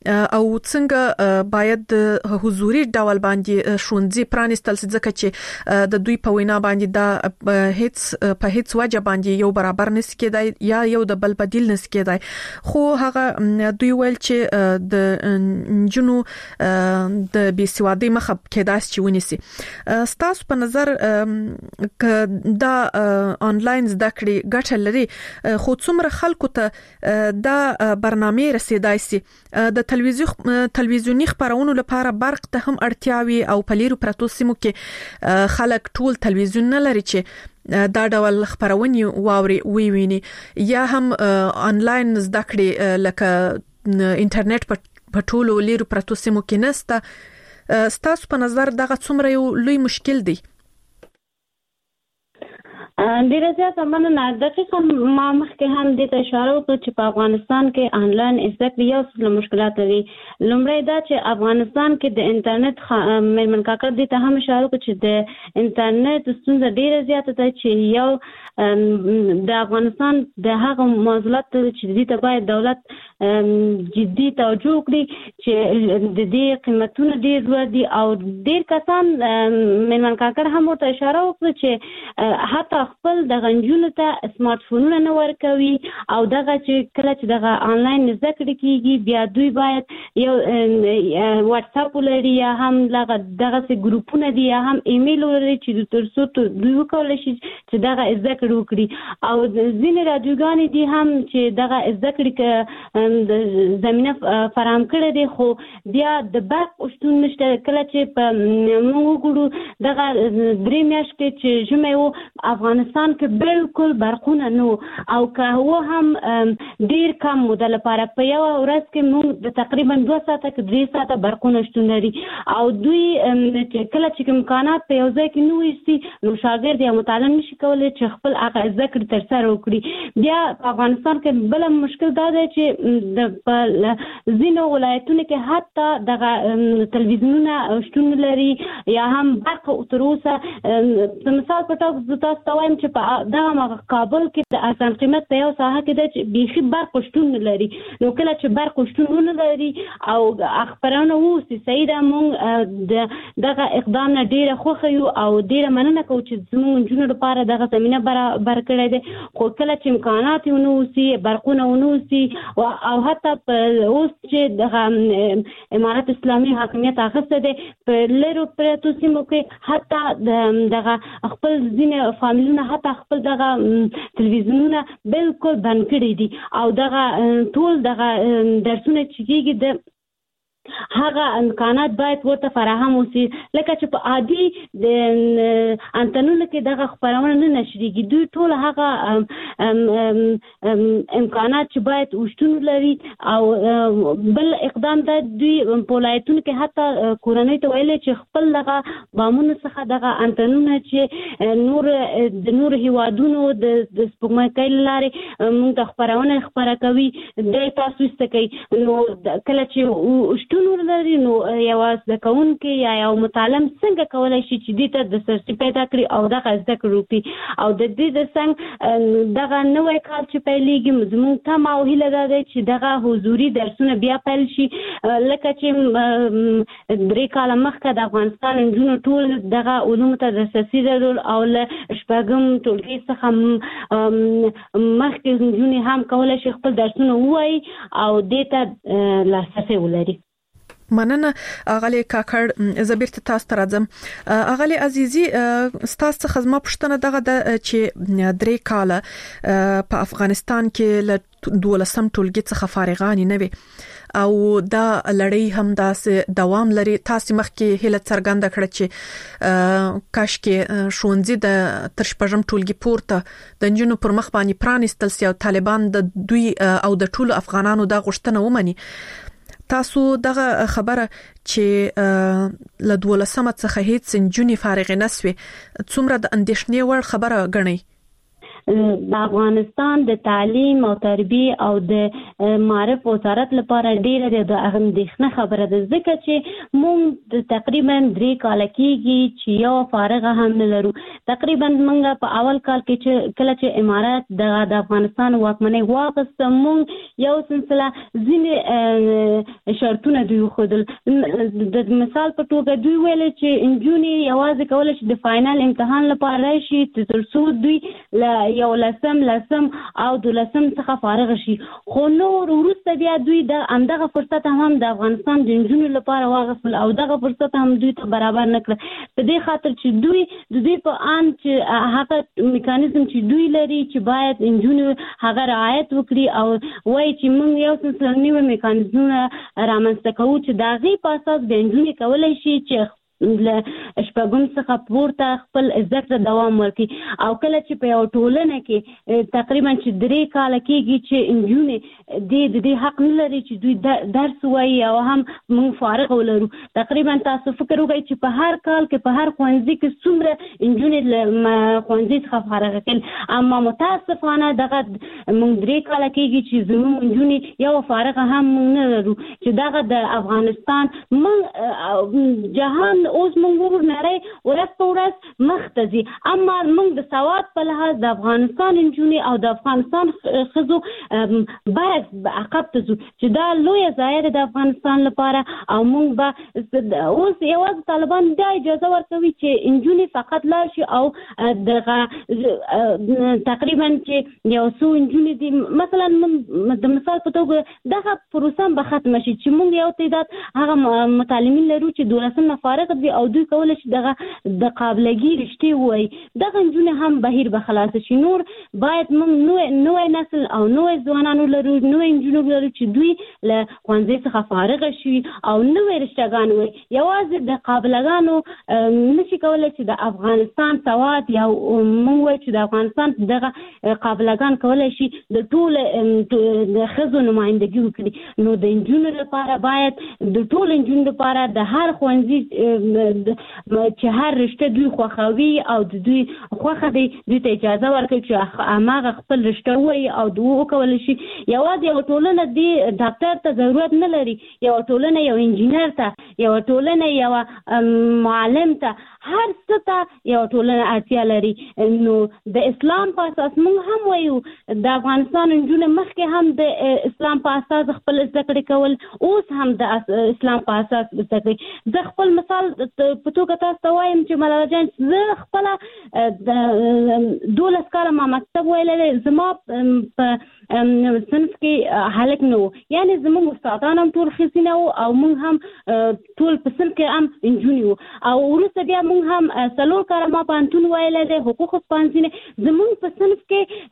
او څنګه باید حضوري ډول باندې شونځي پرانستل ځکه چې د دوی په وینا باندې دا هیڅ په هیڅ وجه باندې یو برابر نس کېدای یا یو د بل بدیل نس کېدای خو هغه دوی ویل چې د جنو د بیسوادي مخه کېدای چې ونیسي. ستاسو په نظر دا آنلاین زده کړې ګټه لري خو څومره خلکو ته دا برنامه رسیدای سي د تلویزیون تلویزیونی خبرونو لپاره برق ته هم اړتیاوي او په لیرو پرتو سیمو کې خلک ټول تلویزیون نه لري چې دا ډول خبرونه واوري وی ویني یا هم آنلاین زده کړې لکه انټرنیټ په ټولو لیرو پرتو سیمو کې نسته. ستاسو په نظر دغه څومره یو لوی مشکل دی؟ ډیره زیاته مننه. دقیقاً ما مخکې هم دې ته اشاره وکړه چې په افغانستان کې آنلاین زده کړې یو څه مشکلات لري. لومړی دا چې افغانستان کې د انټرنیټ مېرمن کاکړ دې ته هم اشاره وکړه چې د انټرنیټ ستونزه ډیره زیاته ده چې یو د افغانستان د هغه معضلات چې دې ته باید دولت جدي توجه وکړي چې د دې قیمتونه ډیر لوړ دي او ډیر کسان مېرمن کاکړ هم ورته اشاره وکړه چې حتی خپل د غنجونو ته سمارټ فونونه نه ورکوي او دغه چې کله چې دغه آنلاین زده کړې کیږي بیا دوی باید یو واتس اپ لري یا هم دغه دغه سي ګروپونه دي یا هم ایمیل لري چې ترڅو دوی وکولای شي چې دغه زده کړې وکړي او ځینې رادیوګانې دي هم چې دغه زده کړې زمينه فراهم کړې دي خو بیا د برق شتون نشته. کله چې په موږ وګورو دغه درې میاشتې چې جمعه و افغانستان کې بالکل برقونه نو او که هو هم ډیر کم موده لپاره په یو ورځ کې موږ د تقریبا دوه ساعته کې درې ساعته برقونه شتون لري او دوی کله چې امکانات په یو ځای کې نو وي نو شاګرد یا مطالعه نشي کولای چې خپل هغه ذکر تر سره وکړي. بیا په افغانستان کې بل مشکل دا دی چې د ځینو ولایتونو کې حتی دغه تلویزیونونه شتون لري یا هم برق تر اوسه په مثال په توګه تاسو ته وایم چې په دغه کابل کې د ارزان قیمت په یو ساحه کې د بيخي برق شتون لري نو کله چې برق شتون نه لري او اخبارونه وو سیده مونږ دغه اقدام نه ډیره خوښ یو او ډیره مننه کوم چې زموږ جنونو لپاره دغه زمينه برابر کړی دی خو کله چې امکانات ونو سي برقونه ونو سي او حتی اوس چې دغه امارات اسلامي حاکمیت اخیسته دی په لرو پرتو سیمو کې حتی دغه خپل ځینې فامیلونه حتی خپل دغه تلویزیونونه بالکل بند کړي دي او دغه ټول دغه درسونه چې کیږي د هغه امکانات باید ورته فراهم وسی لکه چې په عادي د انټرنیټ کې دغه خبرونه نه نشریږي دوی ټول هغه امکانات چې باید وشتون لري او بل اقدام د دوی په ولایتونو کې حتی کورنۍ ته ویل چې خپل دغه بامونو څخه دغه انټرنیټ چې نور د نور هیوادونو د سپوږمۍ کول لارې موږ ته خبرونه خبره کوي د تاسو ستکي نو کله چې شتون لري نو یواز د کون کې یا یو متعلم څنګه کولای شي چې دې ته د سرچ پیدا کړي او دغه زده کړي او د دې د څنګه دغه نوې کال چې پیلېږي زموږ ته ماوهله ده چې دغه حضوري درسونه بیا پیل شي لکه چې درې کال مخکې د افغانستان انجونو ټول دغه علوم ته دسترسي درلود او له شپږم ټولګي څخه مخکې انجونې هم کولای شي خپل درسونه ووایي او دې ته لاسرسی ولري. مننه اغلی کاکړ زبیرته تاسو ته راځم. اغلی عزیزي ستاسو څخه زما پوښتنه دغه د چې درې کاله په افغانستان کې له دولسم ټولګي څخه فارغان نه وي او دا لړۍ هم داسې دوام لري. تاسو مخکې هله څرګنده کړه چې کاش کې شونځي د تر شپږم ټولګي پورته د جنونو پر مخ باندې پرانستل سي او طالبان د دوی او د ټولو افغانانو د غوښتنه ومني. تاسو دغه خبره چې له دولسمه څخه هیڅ جنونی فارغ نه سوي څومره د اندېښنې وړ خبره غنئ؟ د افغانستان د تعلیم او تربیه او د معرف وزارت لپاره ډیره د اندېښنه خبره ده، ځکه چې موږ د تقریبا درې کال کېږي چې یو فارغه هم نه لرو. تقریبا موږ په اول کال کې چې کله چې امارات د افغانستان واکمنۍ واخیسته، موږ یو سلسله ځینې شرطونه دوی وښودل. د مثال په توګه دوی ویل چې نجونې یوازې کولی شي د فاینل امتحان لپاره راشي تر څو دوی له یو لسم لسم او دولسم څخه فارغ شي، خو نور وروسته بیا دوی د همدغه فرصت هم د افغانستان د نجونو لپاره واخیستل او دغه فرصت هم دوی ته برابر نه کړ، په دې خاطر چې دوی د دوی په ان چې هغه میکانیزم چې دوی لري چې باید نجونې هغه رعایت وکړي او وایي چې موږ یو څه نوي میکانیزمونه رامنځته کوو چې د هغې په اساس د نجونې کولی شي چې له شپږم څخه پورته خپل زده کړه دوام ورکړي. او کله چې په یو ټولنه کې تقریبا چې درې کاله کېږي چې نجونې د دې حق نه لري چې دوی درس وایي او هم موږ فارغ ولرو. تقریبا تاسو فکر وکړئ چې په هر کال کې په هر ښوونځي کې څومره نجونې له ښوونځي څخه فارغ کړل، اما متاسفانه دغه موږ درې کاله کېږي چې زموږ نجونې یو فارغه هم موږ نه لرو، چې دغه د افغانستان موږ جهان اوس موږ ورو نړۍ ورځ په ورځ مخ ته ځي، اما موږ د سواد په لحاظ د افغانستان نجونې او د افغانستان ښځو باید عقب ته ځو، چې دا لویه ضایعه ده د افغانستان لپاره. او موږ به اوس یوازې طالبان دا اجازه ورکوي چې نجونې فقط لاړ شي او دغه تقریبا چې یو څو نجونې دي مثلا د مثال په توګه دغه پروسه به ختمه شي چې موږ یو تعداد هغه متعلمین لرو چې دولسم نه فارغ او دوی کولی شي دغه د قابلګي رښتې ووایي، دغه نجونې هم بهیر به خلاص شي. نور باید موږ نوی نسل او نوی ځوانان ولرو، نوی نجونې ولرو چې دوی له ښوونځي څخه فارغ شي او نوی رشتهګان وي. یوازې د قابلګانو نشي کولی چې د افغانستان سواد یا موږ وایو چې د افغانستان دغه قابلګان کولی شي د ټول د ښځو نمایندګي وکړي. نو د نجونو لپاره باید د ټول نجونو لپاره د هر ښوونځي چې هر رشته دوی خوښوي او د دوی خوښه دی دوی ته اجازه ورکړي چې هماغه خپل رشته ووایي او دوی وکولی شي. یوازې یو ټولنه دې ډاکټر ته ضرورت نه لري، یو ټولنه یو انجینر ته، یو ټولنه یو معلم ته، هر څه ته یو ټولنه اړتیا لري. نو د اسلام په اساس موږ هم وایو د افغانستان نجونې مخکې هم د اسلام په اساس خپل زده کړې کول، اوس هم د اسلام په اساس زده کړې. زه خپل مثال په توګه تاسو ته وایم چې ملاله جان زه خپله د دولس کاله ما مکتب ویلی دی، زما په صنف کې هلک نه و، یعنې زموږ استادان هم ټول ښځې نه وو او موږ هم ټول په صنف کې هم نجونې وو. او وروسته بیا موږ هم څلور کاله ما پوهنتون ویلی دی، حقوقو پوهنځي، زموږ په صنف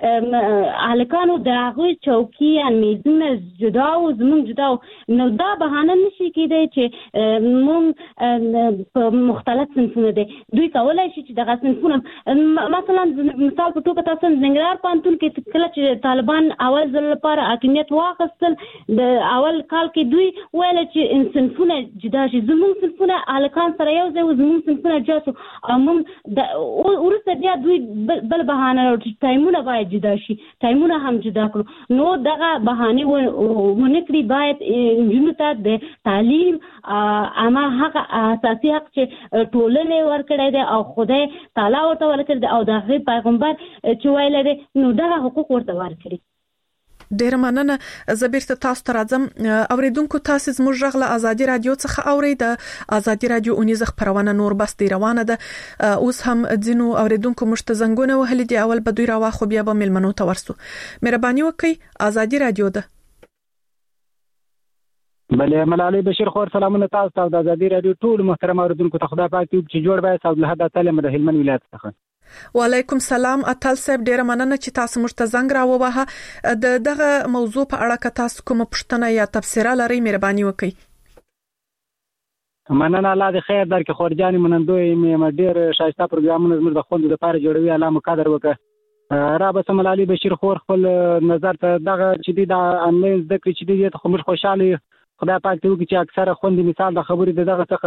کې هلکانو د هغوی چوکي یا میزونه جدا وو، زموږ جدا وو. نو دا بهانه نشي کېدی چې موږ په مختلف صنفونه دي، دوی کولای شي چې دغه صنفونه مثلا مثال په توګه تاسو ننګرهار پوهنتون کې کله چې طالبان اول ځل لپاره حاکمیت واخیستل، د اول کال کې دوی ویل چې صنفونه جدا شي، زموږ صنفونه هلکان سره یو ځای وو، زموږ صنفونه جدا شو او موږ وروسته بیا دوی بل بهانه راوړل چې ټایمونه باید جدا شي، ټایمونه هم جدا کړو. نو دغه بهانې ونه کړي، باید نجونو ته د تعلیم اما هغه اساسي حق چې ټولنې ورکړی دی او خدای تعالی ورته ورکړی دی او د هغې پیغمبر چې ویلی دی، نو دغه حقوق ورته ورکړي. ډیر مننه. زه بیرته تاسو ته راځم. اوریدونکو تاسو زموږ غږ له ازادي رادیو څخه اورئ. د ازادي رادیو اونیزه خبرونه نور بس دی روانه ده. اوس هم ځینو اوریدونکو مشت زنګونه وهلي دي، اول به دوی راواخو بیا به ملمنو ته ورسو. مهرباني وکړئ، ازادي رادیو ده. بله ملالۍ بشیر خور سلامونه تاسو ته د ازادي رادیو ټول محترم اوریدونکو ته. خدای پاک دې چې جوړ بای صاحب له حدا تعالی د هلمند ولایت څخه. وعلیکم سلام اتل صاحب، ډیره مننه چې تاسو موږ ته زنګ راووهه. د دغه موضوع په اړه که تاسو کومه پوښتنه یا تبصره لرئ مهرباني وکړئ. مننه، الله دې خیر درکړي خورجانې منندوی مې ډېر ښایسته پروګرامونه زموږ د خوندو لپاره جوړوي، الله مو قدر وکړه. را به ملالۍ بشیر خور خپل نظر ته دغه چې دی د انلاین زده کړې چې دی ته خو موږ خوشحاله یو. خدای پاک دې وکړي چې اکثره خوندې مثال د خبرې د دغه څخه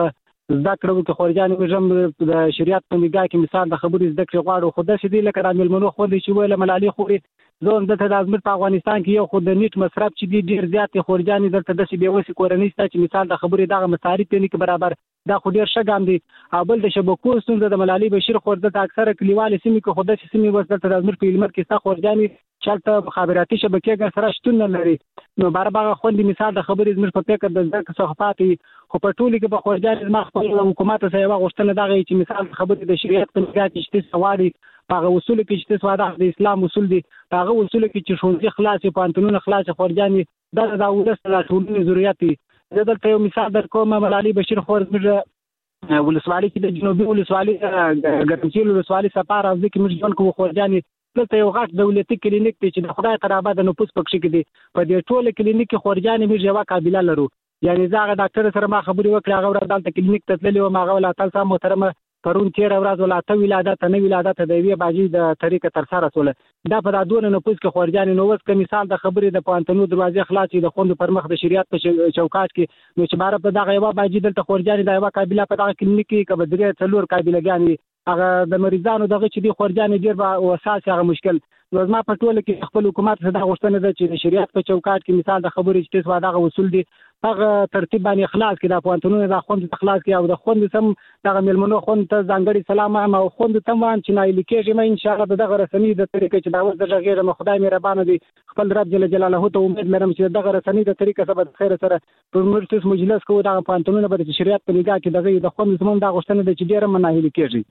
زده کړو کې خورجان وجم د شریعت په نگاه کې مثال د خبرې زده کړې غواړو خو د شې لکه د ملمنو خو د شي ویل ملالي خوري زون دته د ازمت په افغانستان کې یو خو د نیټ مصرف چې دی ډیر زیات خورجان دلته د شي به وسی کورنۍ ست چې مثال د خبرې دغه مصارف نه کې برابر دا خو ډیر شګام دي او بل د شبکو ستونزه د ملالي بشیر خور د اکثره کلیوال سیمې کې خو د سیمې وسته د ازمت په علمت کې ست خورجان چلته مخابراتي شبکې سره شتون نه لري نو برابر خوندې مثال د خبرې زموږ په فکر د ځکه صحافت خو په ټولي کې په خورجان ما خپل حکومت سره یو غوښتنه دغه چې مثال خبرې د شریعت په نگاه کې شته سواري هغه اصول کې چې سواده د اسلام اصول دي هغه اصول کې چې شونځي خلاص پانتونونه خلاص خورجان د د ولس لا ټولنې ضرورت دي زه دلته یو مثال در کوم ملالي بشیر خور زموږ ولسوالۍ کې د جنوبي ولسوالۍ ګرمسیر ولسوالۍ سپار او ځکه موږ ژوند کوو خورجان دلته یو غټ دولتي کلینیک دی چې د خدای قرابه د نفوس پکښ کې دي په دې ټوله کلینیک کې خورجان موږ یو قابلیت لرو یعنی زاغه ډاکټر سره ما خبرې وکړه هغه ور دلته کلینیک ته تللی و ما غولا تاسو محترمه پرون تیر ورځ ولاته ولادت نه ولادت د وی باجی د طریقه تر سره سول دا په دادونه نفوس کې خورجان نو وس کې مثال د خبرې د پانتونو دروازې خلاصي د خوند پر مخ د شریعت په چوکاټ کې نو چې بار په دغه یو باجی دلته خورجان د یو قابلیت په دغه کلینیک کې کبدري څلور قابلیتګانی هغه د مریضانو دغه چې دی خورجان ډیر با اساس هغه مشکل نو ما په ټوله کې خپل حکومت څخه د غوښتنه ده چې د شریعت په چوکاټ کې مثال د خبرې چې تاسو دغه اصول دي هغه ترتیب باندې اخلاص کې د پانتونو د خوند اخلاص کې او د خوند سم دغه ملمنو خوند ته ځانګړي سلام او خوند تم وان چې نایل کېږي مې ان شاء الله دغه رسمي د طریقې چې دا وځ د غیر خدای مهربان دي خپل رب جل جلاله ته امید لرم چې دغه رسمي د طریقې سبب خیر سره په مرتس مجلس کې دغه پانتونو به د شریعت په نگاه کې دغه د خوند سم د غوښتنه د چې ډیره مناهل کېږي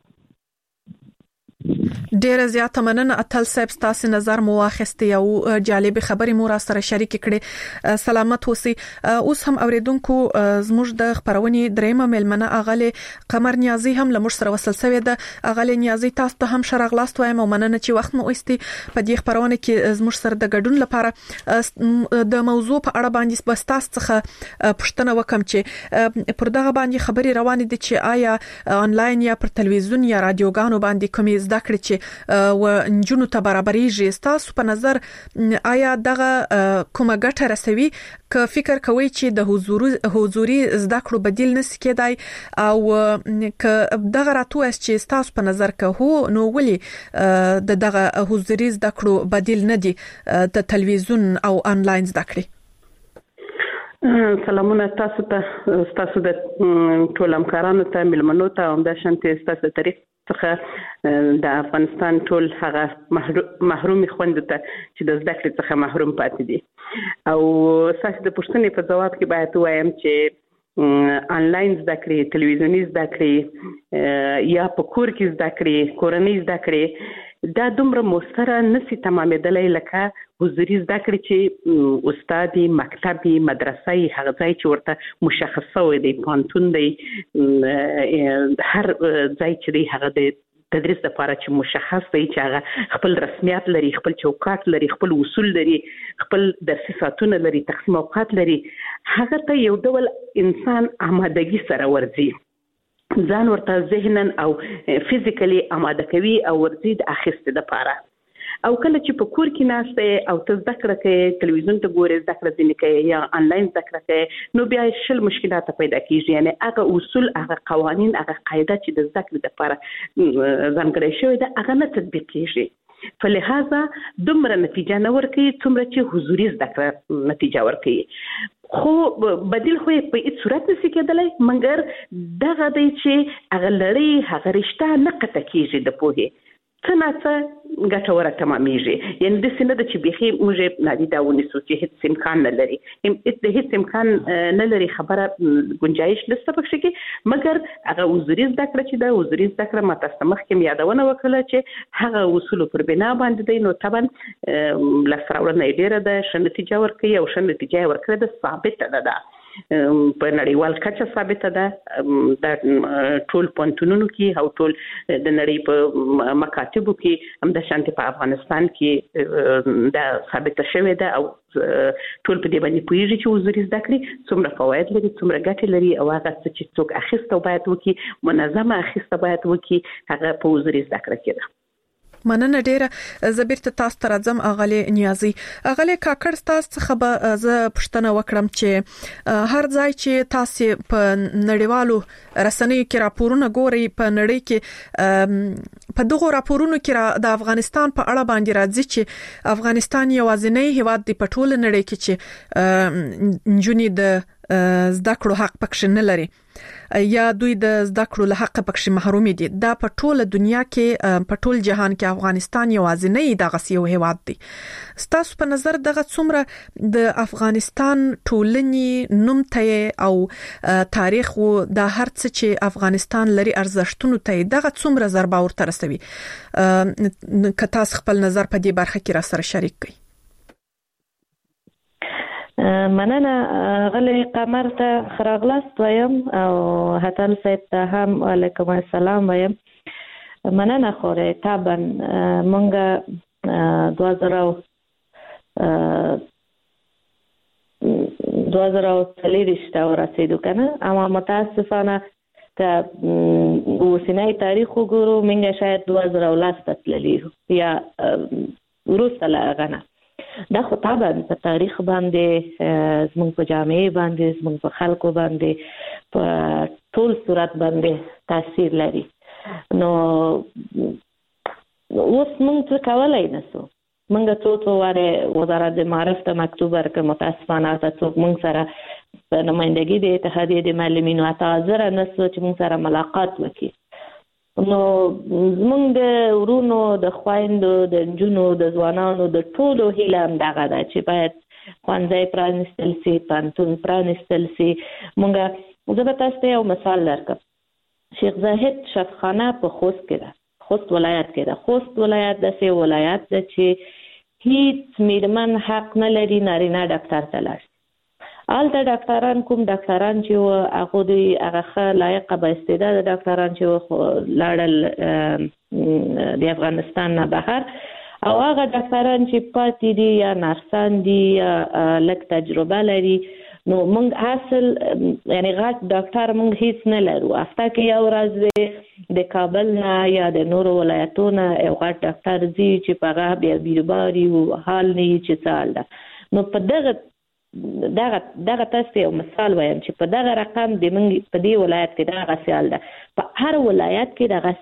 ډیر زیات مننه اتل صاحب تاسو نظر مو واخستي او جالب خبرې مو را سره شریک کړي سلامت اوسئ اوس هم اوریدونکو زموږ د خبرونې دریمه ملمنه اغله قمر نیازي هم لمر سره وصل شوی ده اغله نیازي تاسو ته هم شرغلاست وایم او مننه چې وخت مو اوستي په دې خبرونه کې زموږ سره د ګډون لپاره د موضوع په اړه باندې بس تاسو څخه پوښتنه وکم چې پر دغه باندې خبري روانه دي چې آیا انلاین یا پر تلویزیون یا رادیوګانو باندې کومې زده کړې چې و نجونو ته برابرېږي تاسو په نظر آیا دغه کومه ګټه رسوي که فکر کوي چې د حضور حضوري زده کړو بدیل نس کېدای او که دغه راتو اس چې تاسو په نظر که هو نو ولي د دغه حضوري زده کړو بدیل نه دي د تلویزیون او انلاین زده کړې سلامونه تاسو ته تاسو د ټول همکارانو ته ملمنو ته هم د شانتي تاسو طریق څخه د افغانستان ټول هغه محروم خوند ته چې د زده کړې څخه محروم پاتې دي او تاسو د پوښتنې په جواب کې باید وایم چې انلاین زده کړې تلویزیونی زده کړې یا په کور کې زده کړې کورنۍ زده کړې دا دومره مستره نسی تمامېدلای لکه حضوري زده کړې چې استادي مکتبي مدرسې هغه ځای چې ورته مشخصه وي د پانتون دی هر ځای چې دی هغه د تدریس لپاره چې مشخص دی چې هغه خپل رسمیت لري خپل چوکاټ لري خپل اصول لري خپل درسي ساعتونه لري تقسیم اوقات لري هغه ته یو ډول انسان آمادګي سره ورځي ځان ورته ذهنن او فزیکلی آماده کوي او ورزيد اخیسته د پاره او کله چې په کور کې ناشته او ته زده کړه کې تلویزیون ته ګورې زده کړه ځینې کې یا انلاین زده کړه کې نو بیا شل مشکلات پیدا کیږي یعنی هغه اصول هغه قوانین هغه قاعده چې د زده کړې لپاره ځانګړي شوی ده هغه نه تطبیق کیږي فلهذا دومره نتیجه نه ورکوي څومره چې حضوري زده کړه نتیجه ورکوي خو بدیل خو په هیڅ صورت نشي کېدلی مګر دغه دی چې هغه لړۍ هغه رشته نه قطع کیږي د پوهې څه نه څه ګټوره تمامېږي یعنی داسې نه ده چې بیخي موږ نادیده ونیسو چې هېڅ امکان نه لري د هېڅ امکان نه لري خبره ګنجایش نشته پکښې کې مګر هغه حضوري زده کړه چې ده حضوري زده کړه ما تاسو ته مخکې م یادونه وکړله چې هغه اصولو پر بنا باندې دی نو طبعا لاسته راوړنه یې ډېره ده ښه نتیجه ورکوي او ښه نتیجه یې ورکړې ده ثابته ده ده په نړیوال کچه ثابته ده د ټول پونتونونو کې او ټول د نړۍ په مکاتبو کې هم د شانتي په افغانستان کې دا ثابته شوې ده او ټول په دې باندې پوهیږي چې حضوري زده کړې څومره فواید لري څومره ګټې لري او هغه څه چې څوک اخیسته باید وکړي منظمه اخیسته باید وکړي هغه په حضوري زده کړه کې ده مننه ډیره. زبیر ته تاسو ته راځم اغلی نیازي. اغلی کاکړ تاسو څخه به زه پوښتنه وکړم چې هر ځای چې تاسو په نړیوالو رسنیو کې راپورونه ګوري په نړۍ کې په دغه راپورونو کې د افغانستان په اړه باندې راځي چې افغانستان یوازینی هیواد دی په ټوله نړۍ کې چې نجونې د زده کړو حق پکښ نه لري یا دوی د زده کړو له حق پکښ محروم دي. دا په ټوله دنیا کې په ټول جهان کې افغانستان یوازینی دغه یو هیواد دی. ستاسو په نظر دغه څومره د افغانستان ټولنې نوم ته او تاریخ او د هر څه چې افغانستان لري ارزښتونو ته دغه څومره ضربه ورته رسوي؟ که تاسو خپل نظر په دې برخه کې را سره شریک کړئ. مننه غلی قمر ته خراغلاست وایم او هتل صاحب ته هم علیکم السلام وایم. مننه خوره طبعا مونږ دو هزار و څلوېښت ته ورسېدو کنه، اما متاسفانه که اوسنی تاریخ وګورو مونږ شاید دو هزار و لس ته تللي یا وروسته له هغه نه. دا خو طبعا په تاریخ باندې زموږ په جامعه باندې زموږ په خلکو باندې په ټول صورت باندې تاثیر لري. نو اوس موږ څه کولای نشو. موږ څو څو واره وزارت د معارف ته مکتوب ورکړ، متاسفانه تاسو موږ سره په نمائندګي د اتحادیې د معلمینو اته حاضر نشو چې موږ سره ملاقات وکړي. نو زمونږ د ورونو د خویندو د نجونو د ځوانانو د ټولو هیله همدغه ده چې باید ښوونځی پرانیستل سي، پوهنتون پرانیستل سي. مونږ زه به تاسو ته یو مثال درکړم. شیخ زاهد شفخانه په خوست کې ده، خوست ولایت کې ده. خوست ولایت داسې ولایت ده چې هیڅ میرمن حق نه لري نارینه ډاکټر ته لاړ شي. هلته ډاکټران کوم ډاکټران چې و هغه دوی هغه ښه لایقه با استعداده ډاکټران چې و لاړل د افغانستان نه بهر، او هغه ډاکټران چې پاتې دي یا نرسان دي یا لږ تجربه لري. نو موږ اصل یعنی غټ ډاکټر موږ هیڅ نه لرو. هفته کې یو ورځ د کابل نه یا د نورو ولایتونو یو غټ ډاکټر ځي چې په هغه بیا بیروباري او حال نه وي چې څه حال ده. نو په دغه دغه دغه تاسو یو مثال وایم چې په دغه رقم د منګ په دې ولایت کې دغه سیال ده. په هر ولایت کې دغه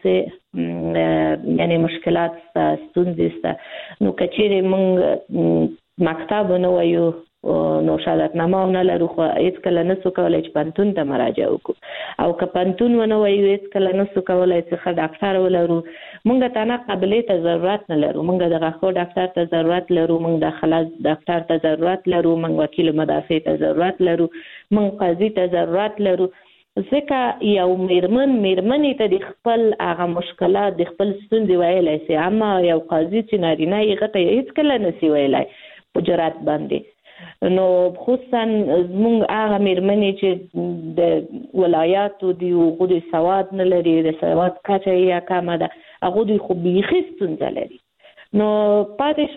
څه یعنی مشکلات ستونزې سته. نو کچېرې موږ مکتب نه وایو نو شهادتنامه نه لرو، خو هیڅ کله نسو کولای چې پوهنتون ته مراجعه وکړو، او که پوهنتون ونه وایو هیڅ کله نسو کولای چې ښه ډاکټر ولرو. موږ ته نه قابلې ته ضرورت نه لرو، موږ د غاښو ډاکټر ته ضرورت لرو، موږ د خلاص ډاکټر ته ضرورت لرو، موږ وکیل مدافع ته ضرورت لرو، موږ قاضي ته ضرورت لرو. ځکه یو میرمن میرمنې ته د خپل هغه مشکلات د خپل ستونزې ویلی سي، اما یو قاضي چې نارینه یې هغه ته هیڅ کله نسي ویلی په جرات باندې. نو خصوصا زمونږ هغه میرمنې چې د ولایاتو دي هغوی د سواد نه لري، د سواد کچه یې کمه ده، هغوی دوی خو بیخي ستونزه لري. نو پاتې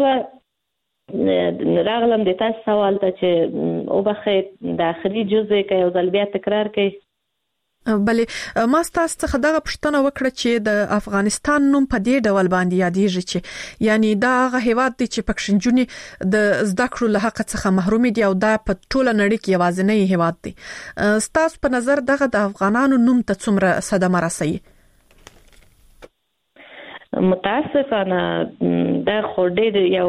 شوه راغلم د تاسو سوال ته چې وبخښئ د آخري جزء که یو ځل بیا تکرار کړئ. بلې ما ستاسو څخه دغه پوښتنه وکړه چې د افغانستان نوم په دې ډول باندې یادېږي چې یعنی دا هغه هیواد دی چې پکښ نجونې د زده کړو له حق څخه محروم دي او دا په ټوله نړۍ کې یوازینی هیواد دی. ستاسو په نظر دغه د افغانانو نوم ته څومره صدمه رسوي؟ متاسفانه دا خو ډېر یو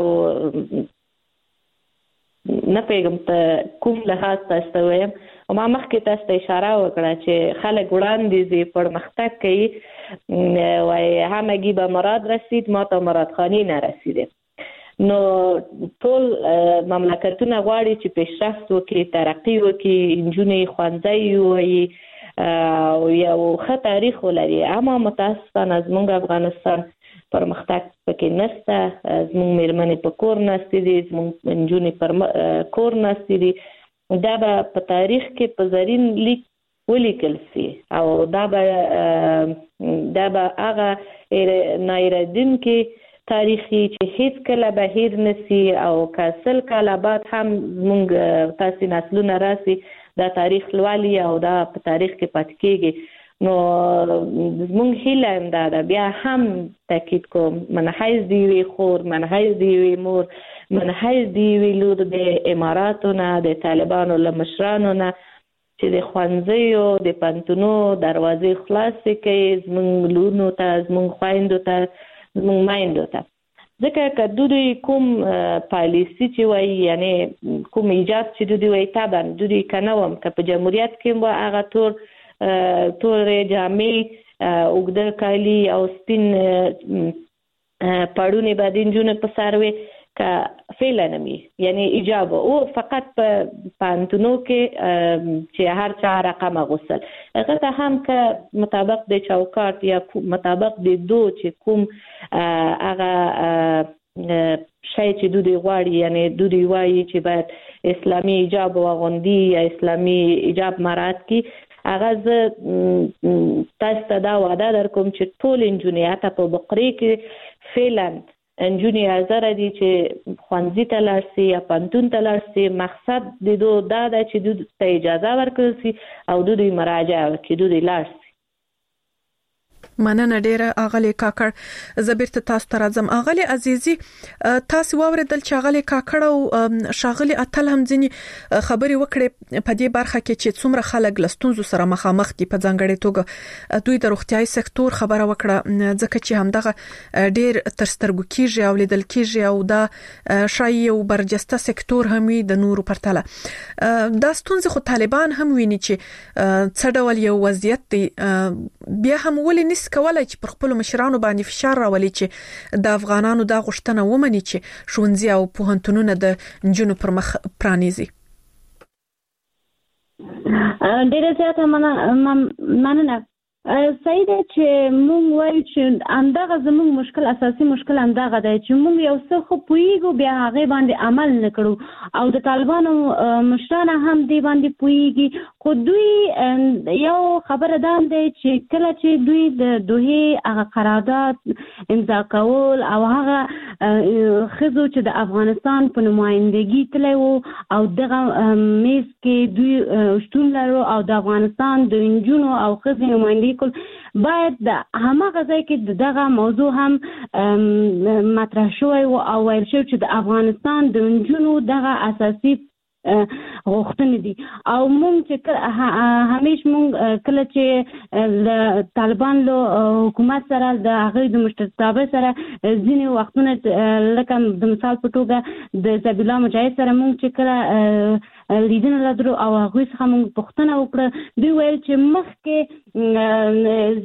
نه پېږم ته کوم لحاظ تاسو ته وایم. ما مخکې تاسو ته اشاره وکړه چې خلک وړاندې ځي پرمختګ کوي، وایي همگی به مراد رسید ما ته مراد خانی نرسیده. نو ټول مملکتونه غواړي چې پیشرفت وکړي، ترقي وکړي، نجونې ښوونځی ووایي او یو ښه تاریخ ولري. اما متاسفانه زموږ افغانستان پرمختګ پکې نشته. زموږ میرمنې په کور ناستې دي، زموږ نجونې پر کور ناستې دي. دا به په تاریخ کې په زرین لیک ولیکل سي او دا به دا به هغه نایردونکي تاریخي چې هیڅ کله به هیر نسی، او که سل کاله بعد هم زموږ تاسې نسلونه راسي دا تاریخ لولي او دا په تاریخ کې پاتې کېږي. نو زموږ هیله هم دا ده، بیا هم تاکید کوم، منحیز دی وی خور، منحیز دی وی مور، منحیز دی وی لور د اماراتو نه، د طالبانو له مشرانو نه چې د ښوونځیو د پوهنتونو دروازې خلاصې کړي زموږ لورونو ته، زموږ خویندو ته، زموږ میندو ته. ځکه که دوی کوم پالیسي چې وایي، یعنی کوم ایجاد چې دوی وایي، طبعا دوی که نه وم، که په جمهوریت کې به هغه تور تورې جامې، اوږده کالي او سپین پړونې به د نجونو په سر وي، که فعلا نه وي، یعنی ایجاب او فقط په پوهنتونو کې چې هر چا رقم اغوستل، هغه ته هم که مطابق د چوکاټ یا مطابق د دو چې کوم هغه شی چې دوی غواړي، یعنی دوی وایي چې باید اسلامي ایجاب واغوندي یا اسلامي ایجاب مراعات کړي، هغه زه تاسو ته دا وعده در کوم چې ټول نجونې حتی په بقرې کې فعلا نجونې حاضره دي چې ښوونځي ته لاړ شي یا پوهنتون ته لاړ شي. مقصد د دوی دا ده چې دوی ته اجازه ورکړل شي او دوی مراجعه وکړي، دوی لاړ شي. مننه ډیره اغلی کاکړ. زبرت تاسو ته راځم. اغلی عزیزي، تاسو واوریدل چې اغلی کاکړ او شاغلی اتل هم ځنی خبري وکړي په دې برخه کې چې څومره خلک لستونزو سره مخامخ دي، په ځانګړي توګه دوی د روغتيایي سکتور خبره وکړه، ځکه چې همدغه ډیر تر سترګو کیږي او لیدل کیږي او دا شای یو برجسته سکتور هم وي د نورو پرتله. دا ستونزې خو طالبان هم ویني چې څه ډول یو وضعیت دی، بیا هم ولې نس کولای چې پر خپل مشرانو باندې فشار راولي چې د افغانانو دا غوښتنه ومني چې ښوونځي او پوهنتونونه د نجونو پر مخ پرانیزي. ډیره زیاته مننه. صحیح ده چې موږ وایو چې اندغه زموږ مشکل، اساسي مشکل اندغه دی چې موږ یو څه خو پوهیږو، بیا هغه باندې عمل نه کړو او د طالبانو مشران هم دی باندې پوهیږي. خو دوی یو خبره ده چې کله چې دوی د دوه هغه قرارداد امضا کول او هغه خزو چې د افغانستان په نمائندګي تللی وو او دغه میز کې دوی شتون لرو او د افغانستان د نجونو او خزو نمائندګي باید د هماغه ځای کې دغه موضوع هم مطرح شوی او ویل شوی چې د افغانستان د نجونو دغه اساسي غوښتنې دي او موږ چې همیش موږ کله چې طالبان له حکومت سره د هغه د مشرتابه سره ځینې وختونه لکه د مثال په توګه د ذبیح الله مجاهد سره موږ چې کله لیدنه لرو او هغه څخه موږ پوښتنه وکړه، دوی ویل چې مخکې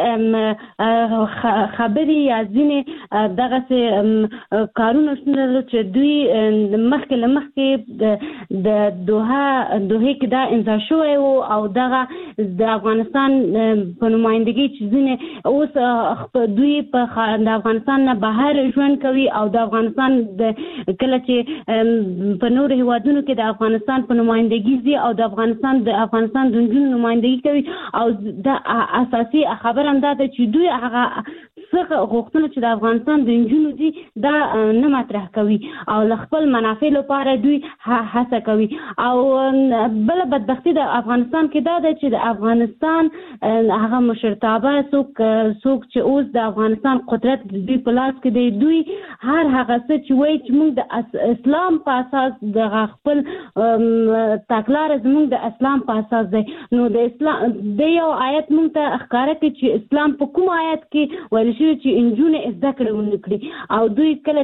ځینې خبرې یا ځینې دغه کارونه شته چې دوی مخکې له مخکې د دوه دوه کې دا امضا شوی وو او دغه د افغانستان په نمائندګي چې ځینې اوس دوی په د افغانستان نه بهر ژوند کوي او د افغانستان د کله چې په نورو هیوادونو کې د افغانستان په نمائندګي ځي او د افغانستان د افغانستان د نجونو نمائندګي کوي او د اساسي خبره هم دا ده چې دوی هغه څه غوښتنه چې د افغانستان د نجونو دي دا نه مطرح کوي او له خپل منافع لپاره دوی هڅه کوي. او بل بدبختی د افغانستان کې دا ده چې د افغانستان هغه مشرتابه څوک څوک چې اوس د افغانستان قدرت د دوی په لاس کې دی، دوی هر هغه څه چې وایي چې موږ د اسلام په اساس د خپل تګلاره زموږ د اسلام په اساس دی. نو د اسلام د یو آیت موږ ته ښکاره کوي چې اسلام په کوم آیت کې ویل شوی چې نجونې زده کړې ونه کړي او دوی کله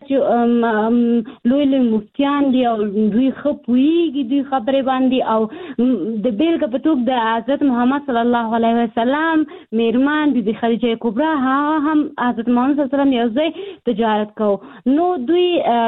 چې لوی لوی مفتیان دي او دوی ښه پوهیږي دوی خبرې باندې او د بیلګې په توګه د حضرت محمد صلی الله علیه وسلم میرمن بی بی خدیجه کبرا هغه هم حضرت محمد صلی الله علیه وسلم یو ځای تجارت کو. نو دوی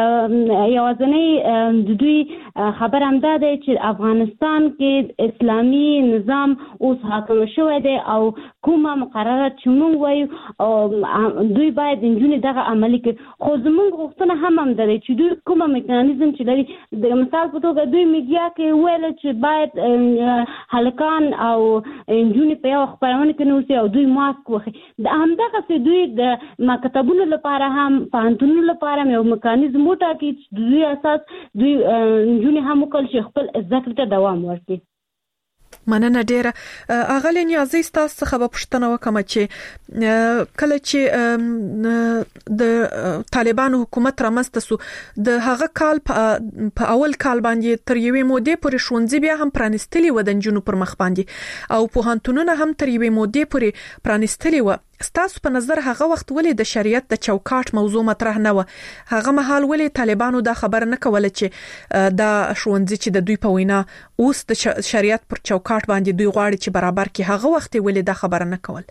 یوازنی دوی خبر هم ده چې افغانستان کې اسلامی نظام اوس حاکم شوی دی او کومه مقررات چې موږ وایو دوی باید نجونې دغه عملي کړي. خو زموږ غوښتنه هم هم ده چې دوی کومه میکانیزم چې لري، د مثال په توګه دوی میډیا کې ویل چې باید هلکان او نجونې په یو خپرونه کې نوسي او دوی ماسک وخی. د همدغه دوی د مکتبونو لپاره هم پوهنتونونو لپاره یو میکانیزم وټاکي چې دوی اساس دوی نجونې هم وکړي چې خپل زده کړې ته دوام ورکړي. مننه ډیره اغلی نیازي تاسو څخه په پښتنه وکم چې کله چې د طالبانو حکومت رامنځته سو د هغه کال په اول کال باندې تر یوې مودې پورې شونځي بیا هم پرانستلي ودانجونو پر مخ باندې او په هانتونونه هم تر یوې مودې پورې پرانستلي و. ستاسو په نظر هغه وخت ولې د شریعت د چوکاټ موضوع مطرح نه و؟ هغه مهال ولې طالبانو دا خبر نه کوله چې دا شونځي چې د دوی په وینا اوس د شریعت پر چوکاټ باندې دوی غواړي چې برابر کړي، هغه وخت ولې دا خبر نه کول؟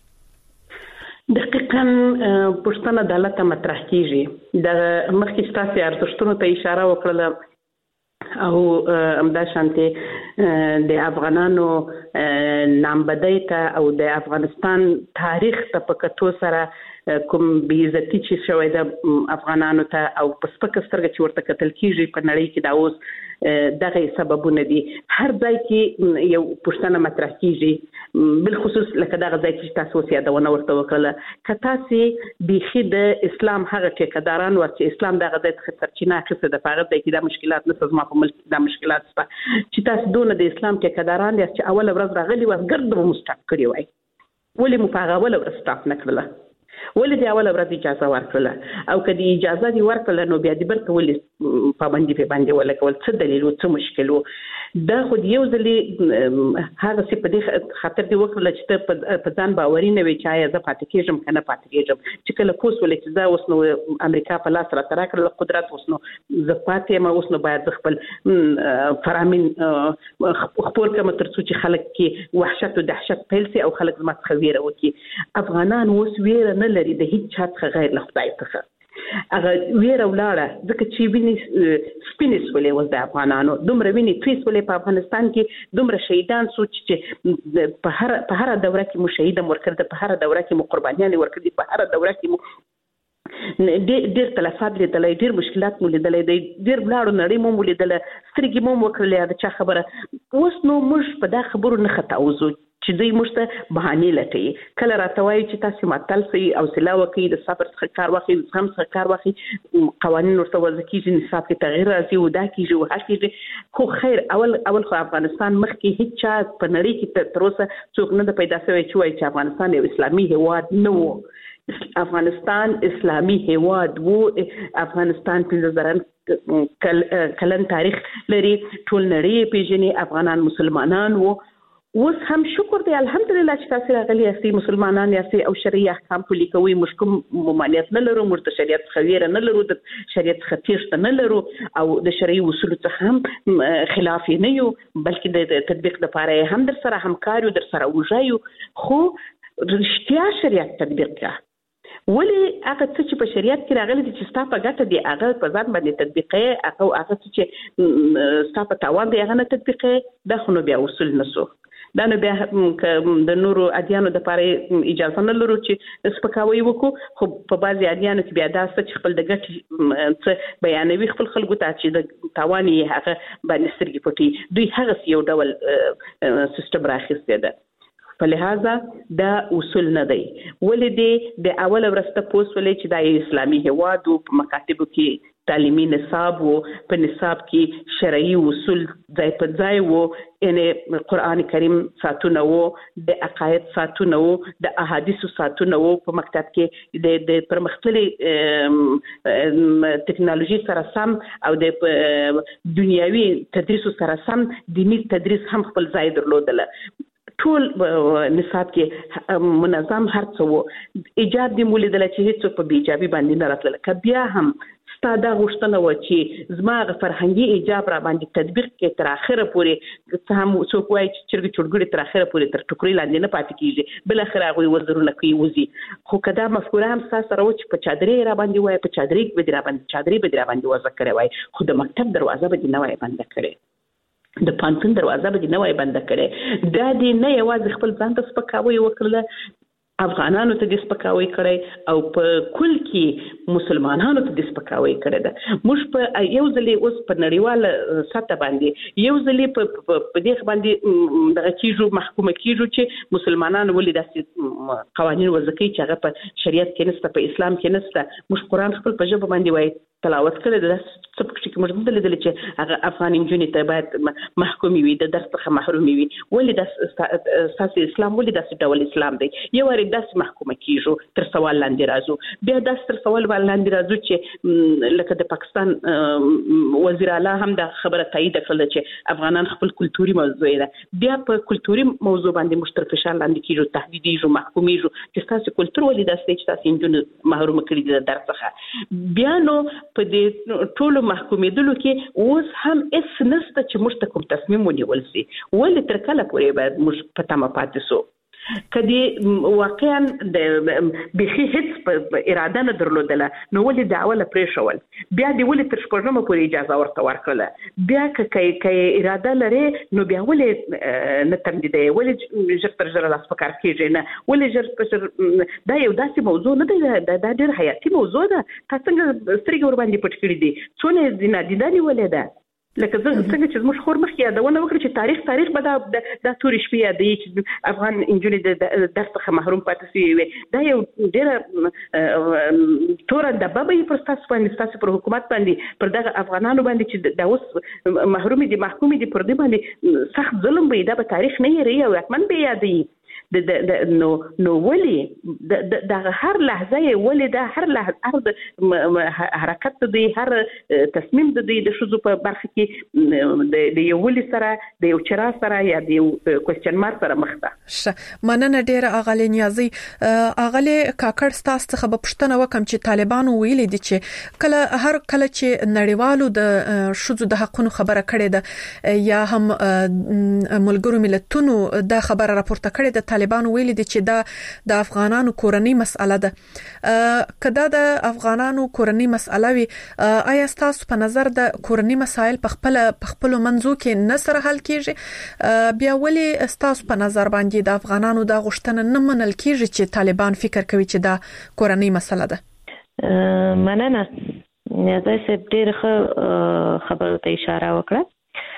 دقیقاً پښتنه عدالت مطرح کیږي. د مخکې ستاسو ارزښتونو ته اشاره وکړه او همدا شانته د افغانانو نامبدی ته او د افغانستان تاریخ ته په کتو سره کوم بیزتی چې شوی د افغانانو ته او په سپکه سترګه چې ورته کتل کیږي په نړۍ کې دا اوس دغه سببونه دي. هر ځای کې یو پښتنه مطرح کیږي، بل خصوص لکه دغه ځای چې تاسو یادونه ورته وکړه که تاسو بيخي د اسلام هغه ټیکداران ورته اسلام دغه ځای څخه سرچینه اخیسته د فقط د کېدا مشکلات نه سزما په ملک د مشکلات سپه چې تاسو دونه د اسلام ټیکداران دي چې اول ورځ راغلي و ګرد مو مستق کړی وای ولې مو په هغه اول ورځ سټاپ نکړله ولې دی اول ورځ اجازه ورکړله او کدی اجازه دی ورکړله نو بیا دې برته ولې پابندي په باندې ولا کول څه دلیل او څه مشکل وو؟ دا خو یو ځلې هغه څه په دې خاطر دی وکړل چې په ځان باوري نه وي چې زه پاتې کېږم کنه پاتې کېږم چې کله کوس ولې چې دا اوس نو امریکا په لاس را تر کړل قدرت اوس نو زه پاتې ما اوس نو باید خپل فرامین خپل کوم تر څو چې خلک کې وحشت او دهشت پیل سي او خلک زما څخه ویره وکي. افغانان اوس ویره نه لري د هیڅ چا څخه غیر له خدای څخه. هغه ویره ولاړه ځکه چې ویني سپینس ولې وز د افغانانو دومره ویني تویس ولې په افغانستان کې دومره شهیدان سوچ چې په هر په هر دوره کې مو شهید ورکړه، په هر دوره کې مو قربانيان ورکړي، په هر دوره کې مو ډېر تلفات لیدلې، ډېر مشکلات مو لیدلې، ډېر بلاړو نړۍ مو لیدلې، سترګې مو وکړلې د چا خبره. اوس نو موږ په دا خبرو نه خطاوزو چې دوی موږ ته بهانه لټي. کله راته وایي چې تاسو ماتل سي او سلاو کوي د صبر څخه کار واخلي، د هم څخه کار واخلي، قوانين ورته وځي کیږي، نصاب کې تغییر راځي او دا کیږي او هکې خو خیر اول اول خو افغانستان مخکې هیڅ چا په نړۍ کې تر اوسه څوک نه د پیدا شوی چې وایي چې افغانستان یو اسلامي هیواد نه و. افغانستان اسلامي هیواد وو. افغانستان په ځرن کلن تاریخ لري، ټول نړۍ پیژني، افغانان مسلمانان وو. اوس هم شکر دی الحمدلله چې تاسو راغلي یاستئ، مسلمانان یاستئ او شرعي احکام پلي کوي. موږ کوم ممانعت نه لرو، موږ د شریعت څخه ویره نه لرو، د شریعت څخه تیښته نه لرو او د شرعي اصولو څخه هم خلاف نه یو، بلکې د تطبیق لپاره هم در سره همکار یو، در سره وژایو. خو رښتیا شریعت تطبیق کا ولی هغه څه چې په شریعت کې راغلي دي چې ستا په ګټه دی هغه په ځان باندې تطبیقي، هغه هغه چې ستا په تاوان دی هغه نه تطبیقي، دا خو نو بیا اصول نسو. دا نو بیا د نورو ادیانو د لپاره اجازه نه لرو چې سپکاوی وکړو، خو په بعضي ادیانو کې بیا دا څه خپل د ګټې څه بیانوي خپل خلکو ته چې د تاوان یې هغه باندې سترګې پټي. دوی هغه یو ډول سیستم راخیستی ده. په لحاظه دا اصول نه دی. ولې دی د اول ورسته پوس ولې چې د اسلامي هیواد او په مکاتبو کې تعلیمي نصاب وو، په نصاب کې شرعي اصول ځای په ځای وو، یعنی قرآن کریم ساتونه وو، د عقاید ساتونه وو، د احادیثو ساتونه وو. په مکتب کې د د پرمختللي ټکنالوژي سره سم او د دنیوي تدریس سره سم دینی تدریس هم خپل ځای درلودل. ټول نصاب کې منظم هر څه وو. ایجاب دی مولیدل چې هیڅ په بیجابي باندې نه راتل. ک بیا هم ستاده غوښتنه و چې زما غ فرهنګي ایجاب را باندې تطبیق کې تر اخره پورې څه هم څوک وایي چې چرګ چړګړي تر اخره پورې تر ټوکري لاندې نه پاتې کیږي، بل اخره غوي وزرونه کوي وزي. خو کدا مفکوره هم سره و چې په چادرې را باندې وای، په چادرې به را باندې چادرې به را باندې وځ کړی وای، خو د مکتب دروازه به نه وای بند کړي، د پانتون دروازه به نه وای بند کړي. دا دې نه یوازې خپل ځان ته سپکاوی وکړله، افغانانو ته د سپکاوی کړی او په کل کې مسلمانانو ته د سپکاوی کړی ده. موږ په یو ځلې اوس په نړیواله سطح باندې یو ځلې په په دې باندې دغه کیږو محکومه کیږو چې مسلمانانو ولې داسې قوانين وځکې چې هغه په شریعت کې نشته، په اسلام کې نشته. موږ قرآن خپل په ژبه باندې وایي، تلاوت کړی د څه پکې کوم څه دلیدل چې هغه افغان انجونې ته باید محکومي وي د درس څخه محرومي وي ولې د اساس اسلام ولې د ډول اسلام دی یو ور داس محکومه کیږي تر سوال لاندې راځو بیا داس تر سوال لاندې راځو چې لکه د پاکستان وزیر اعلی هم د خبره تایید کړل چې افغانان خپل کلتوري موضوع ده بیا په کلتوري موضوع باندې مشترک فشار لاندې کیږي تهدیدي جو محکومي جو چې تاسو کلتور ولې داس چې تاسو انجونې محروم کړی د درس څخه بیا نو په دې ټولو محکومېدلو کې اوس هم اس نسته چې موږ ته کوم تصمیم ونیول سي ولې تر کله پورې باید موږ په تمه پاتې سو کدي واقعا د بخي هیڅ په اراده نه درلودله نو ولې دعوه پرې شول بیا دی ولې تر شپږمه پورې اجازه ورته ورکړه بیا کای کای اراده لري نو بیا ولې نه تمدیدې ولې ژر تر ژره لاس پکار کېږي نه ولې ژر پر ژر دا یو داسې موضوع نه دی دا ډېر حیاتي موضوع ده تاسو څنګه سترګې ور باندې پټ کړې دي څونه دینه دیداني ولې ده لکه څنګه چې موږ خور مخ یادونه وکړو چې تاریخ تاریخ به دا د تورې شپې یادې چې افغان انجونې د درس څخه محروم پاتې شوې وي دا یو ډېره تور د بابا پر تاسو باندې تاسو پر حکومت باندې پر دغه افغانانو باندې چې د اوس محرومي دي محکومي دي پر دې باندې سخت ظلم به دا به تاریخ نه یې او حتمن به یادې د د نو نو ولي د د هر لحظه ولي د هر لحظه حرکت دی هر تصمیم دی د شذو په برخه کې د یو ولي سره د یو چر سره یا د یو کوېسچن مارک سره مخ ده مننه ډیره اغلی نیازي اغلی کاکړ ستاسو څخه په پښتنه وکم چې طالبانو ویلي دي چې کله هر کله چې نړیوالو د شذو د حقونو خبره کړې ده یا هم ملګرو ملتونو د خبره راپورته کړې ده طالبانو ویلي دي چې دا د افغانانو کورنۍ مسأله ده کدا د افغانانو کورنۍ مسأله وي آیا تاسو په نظر د کورنۍ مسایل په خپل په خپل منځو کې نه سره حل کیږي بیا ولي تاسو په نظر باندې د افغانانو د غوښتنه نه منل کیږي چې طالبان فکر کوي چې دا کورنۍ مسأله ده مننه نه زه ډېر خبرو ته اشاره وکړه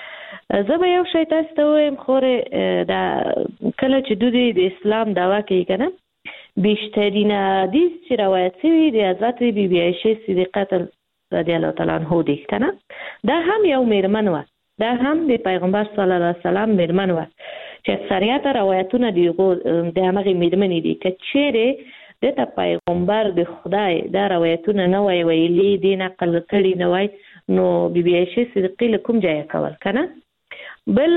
زه به یو شی تاسو ته وایم خوره دا کله چې دوی د اسلام دعوا کوي کنه بیشترین حدیث چې روایت شوی دی حضرت بی بی عایشه صدیقه رضی الله تعالی عنها دی کنه دا هم یو میرمن و دا هم د پیغمبر صلی الله علیه وسلم میرمن و چې اکثریت روایتونه دی د هغه میرمنې دي چې چیرې د پیغمبر د خدای دا روایتونه نه وی ویلي دي نقل کړي نه وای نو بی بی عایشه صدیقه لکم جای کول کنه بل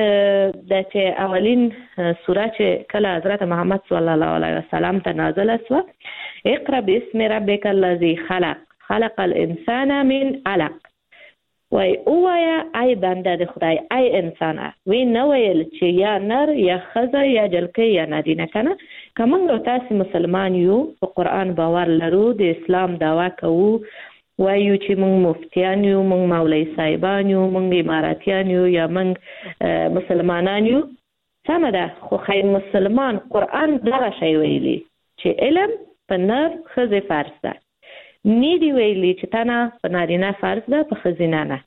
د چې اولین سوره چې کله حضرت محمد صلی الله علیه وسلم ته نازله شو اقرا باسم ربک الذی خلق خلق الانسان من علق وای اویا ای بنده د خدای ای انسان وی نو ویل چې یا نر یا خزه یا جلکه یا نارینه کنه کومه تاسو مسلمان یو په قران باور لرو د اسلام دعوا کوو وایو چې موږ مفتیان یو موږ مولوی صاحبان یو موږ اماراتیان یو یا موږ مسلمانان یو سم ده خو خیر مسلمان قران دغه شی ویلي چې علم په نر خزه فرض ده نی دی ویلي چې تنه په نارینه فرض ده په خزینه نه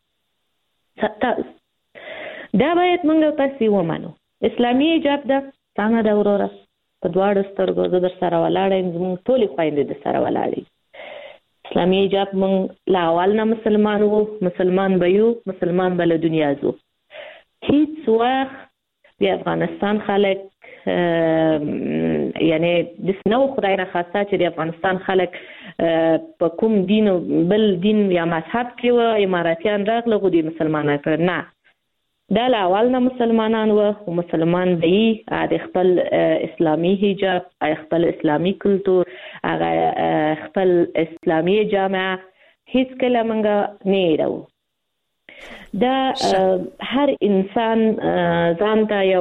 دا باید موږ تاسو ومنو اسلامي حجاب ده څنګه دا وروره په دواړو سترګو زه در سره ولاړم زموږ ټولې خويندې در سره ولاړې اسلامي حجاب مونږ لا اول نه مسلمان وو مسلمان به یو مسلمان بل دنیا زو هیڅ وخت د افغانستان خلک یعنی د سنو خدای نه خاصه چې د افغانستان خلک په کوم دین بل دین یا مذهب کې و اماراتیان راغله خو د مسلمانانو کړ نه دا لا اول نه مسلمانان وو او مسلمان دی د خپل اسلامي حجاب خپل اسلامي کلتور هغه خپل اسلامي جامع هیڅ کله منګه نه راو دا هر انسان ځان ته یو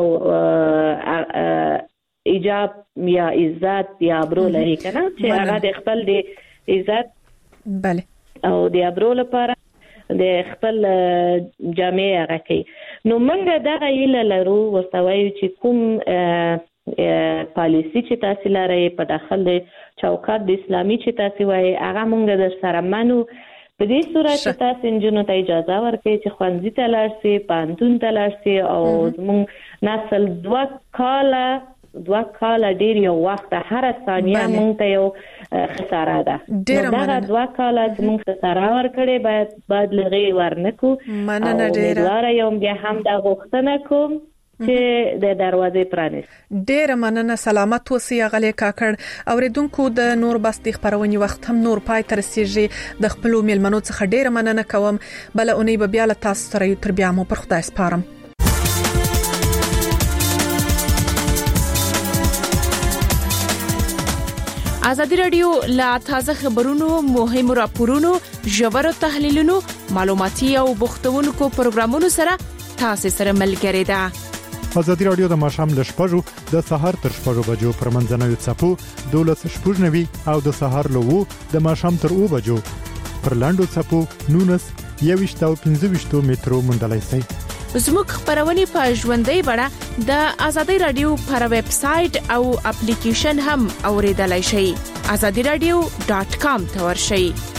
حجاب یا عزت یا ابرو لري کنه چې هغه د خپل د عزت bale او د ابرو لپاره د خپل جامع هغه کوي نو موږ دغه ایله لرو ورته وایو چې کوم پالیسی چې تاسو لرئ په داخل د چوکاټ د اسلامي چې تاسو وایي هغه موږ در سره منو په دې صورت کې تاسو انجونو ته اجازه ورکړئ چې ښوونځي ته لاړ شي پوهنتون ته لاړ شي او موږ نسل دوه کاله دوه کال ډیر یو وخت هر ثانیه مونږ ته یو خساره ده. دا دوه کال چې مونږ خساره ورکړې باید باید لغې ورنکو. مننه ډیره. امیدواره یم بیا هم دا غوښتنه کوم چې د دروازې پرانیست. ډیره مننه. سلامت اوسئ غلې کاکړ. اوریدونکو د نور بس د خبرونې وخت هم نور پای تر رسیږي. د خپل میلمنو څخه ډیره مننه کوم. بل اونۍ به بیا له تاسو سره یو تر بیا مو پر خدای سپارم. ازادي رادیو لا تازه خبرونو، مهمو راپورونو، ژورو تحلیلونو، معلوماتي او بوختونکو پروګرامونو سره تاسو سره ملګری ده. ازادي رادیو د ماشام له شپږو د سهار تر شپږو بجو پر منځنوي څپو دولس شپږ نوي او د سهار له وو د ماشام تر او بجو پر لاندو څپو نونس یويشت او پنځه ویشت مترو مندلای سي. زموږ خبرونه په ژوندۍ بڼه د ازادي رادیو پر ویب سټ او اپلیکیشن هم اوریدلای شئ. azadi radio dot com ته ورشئ.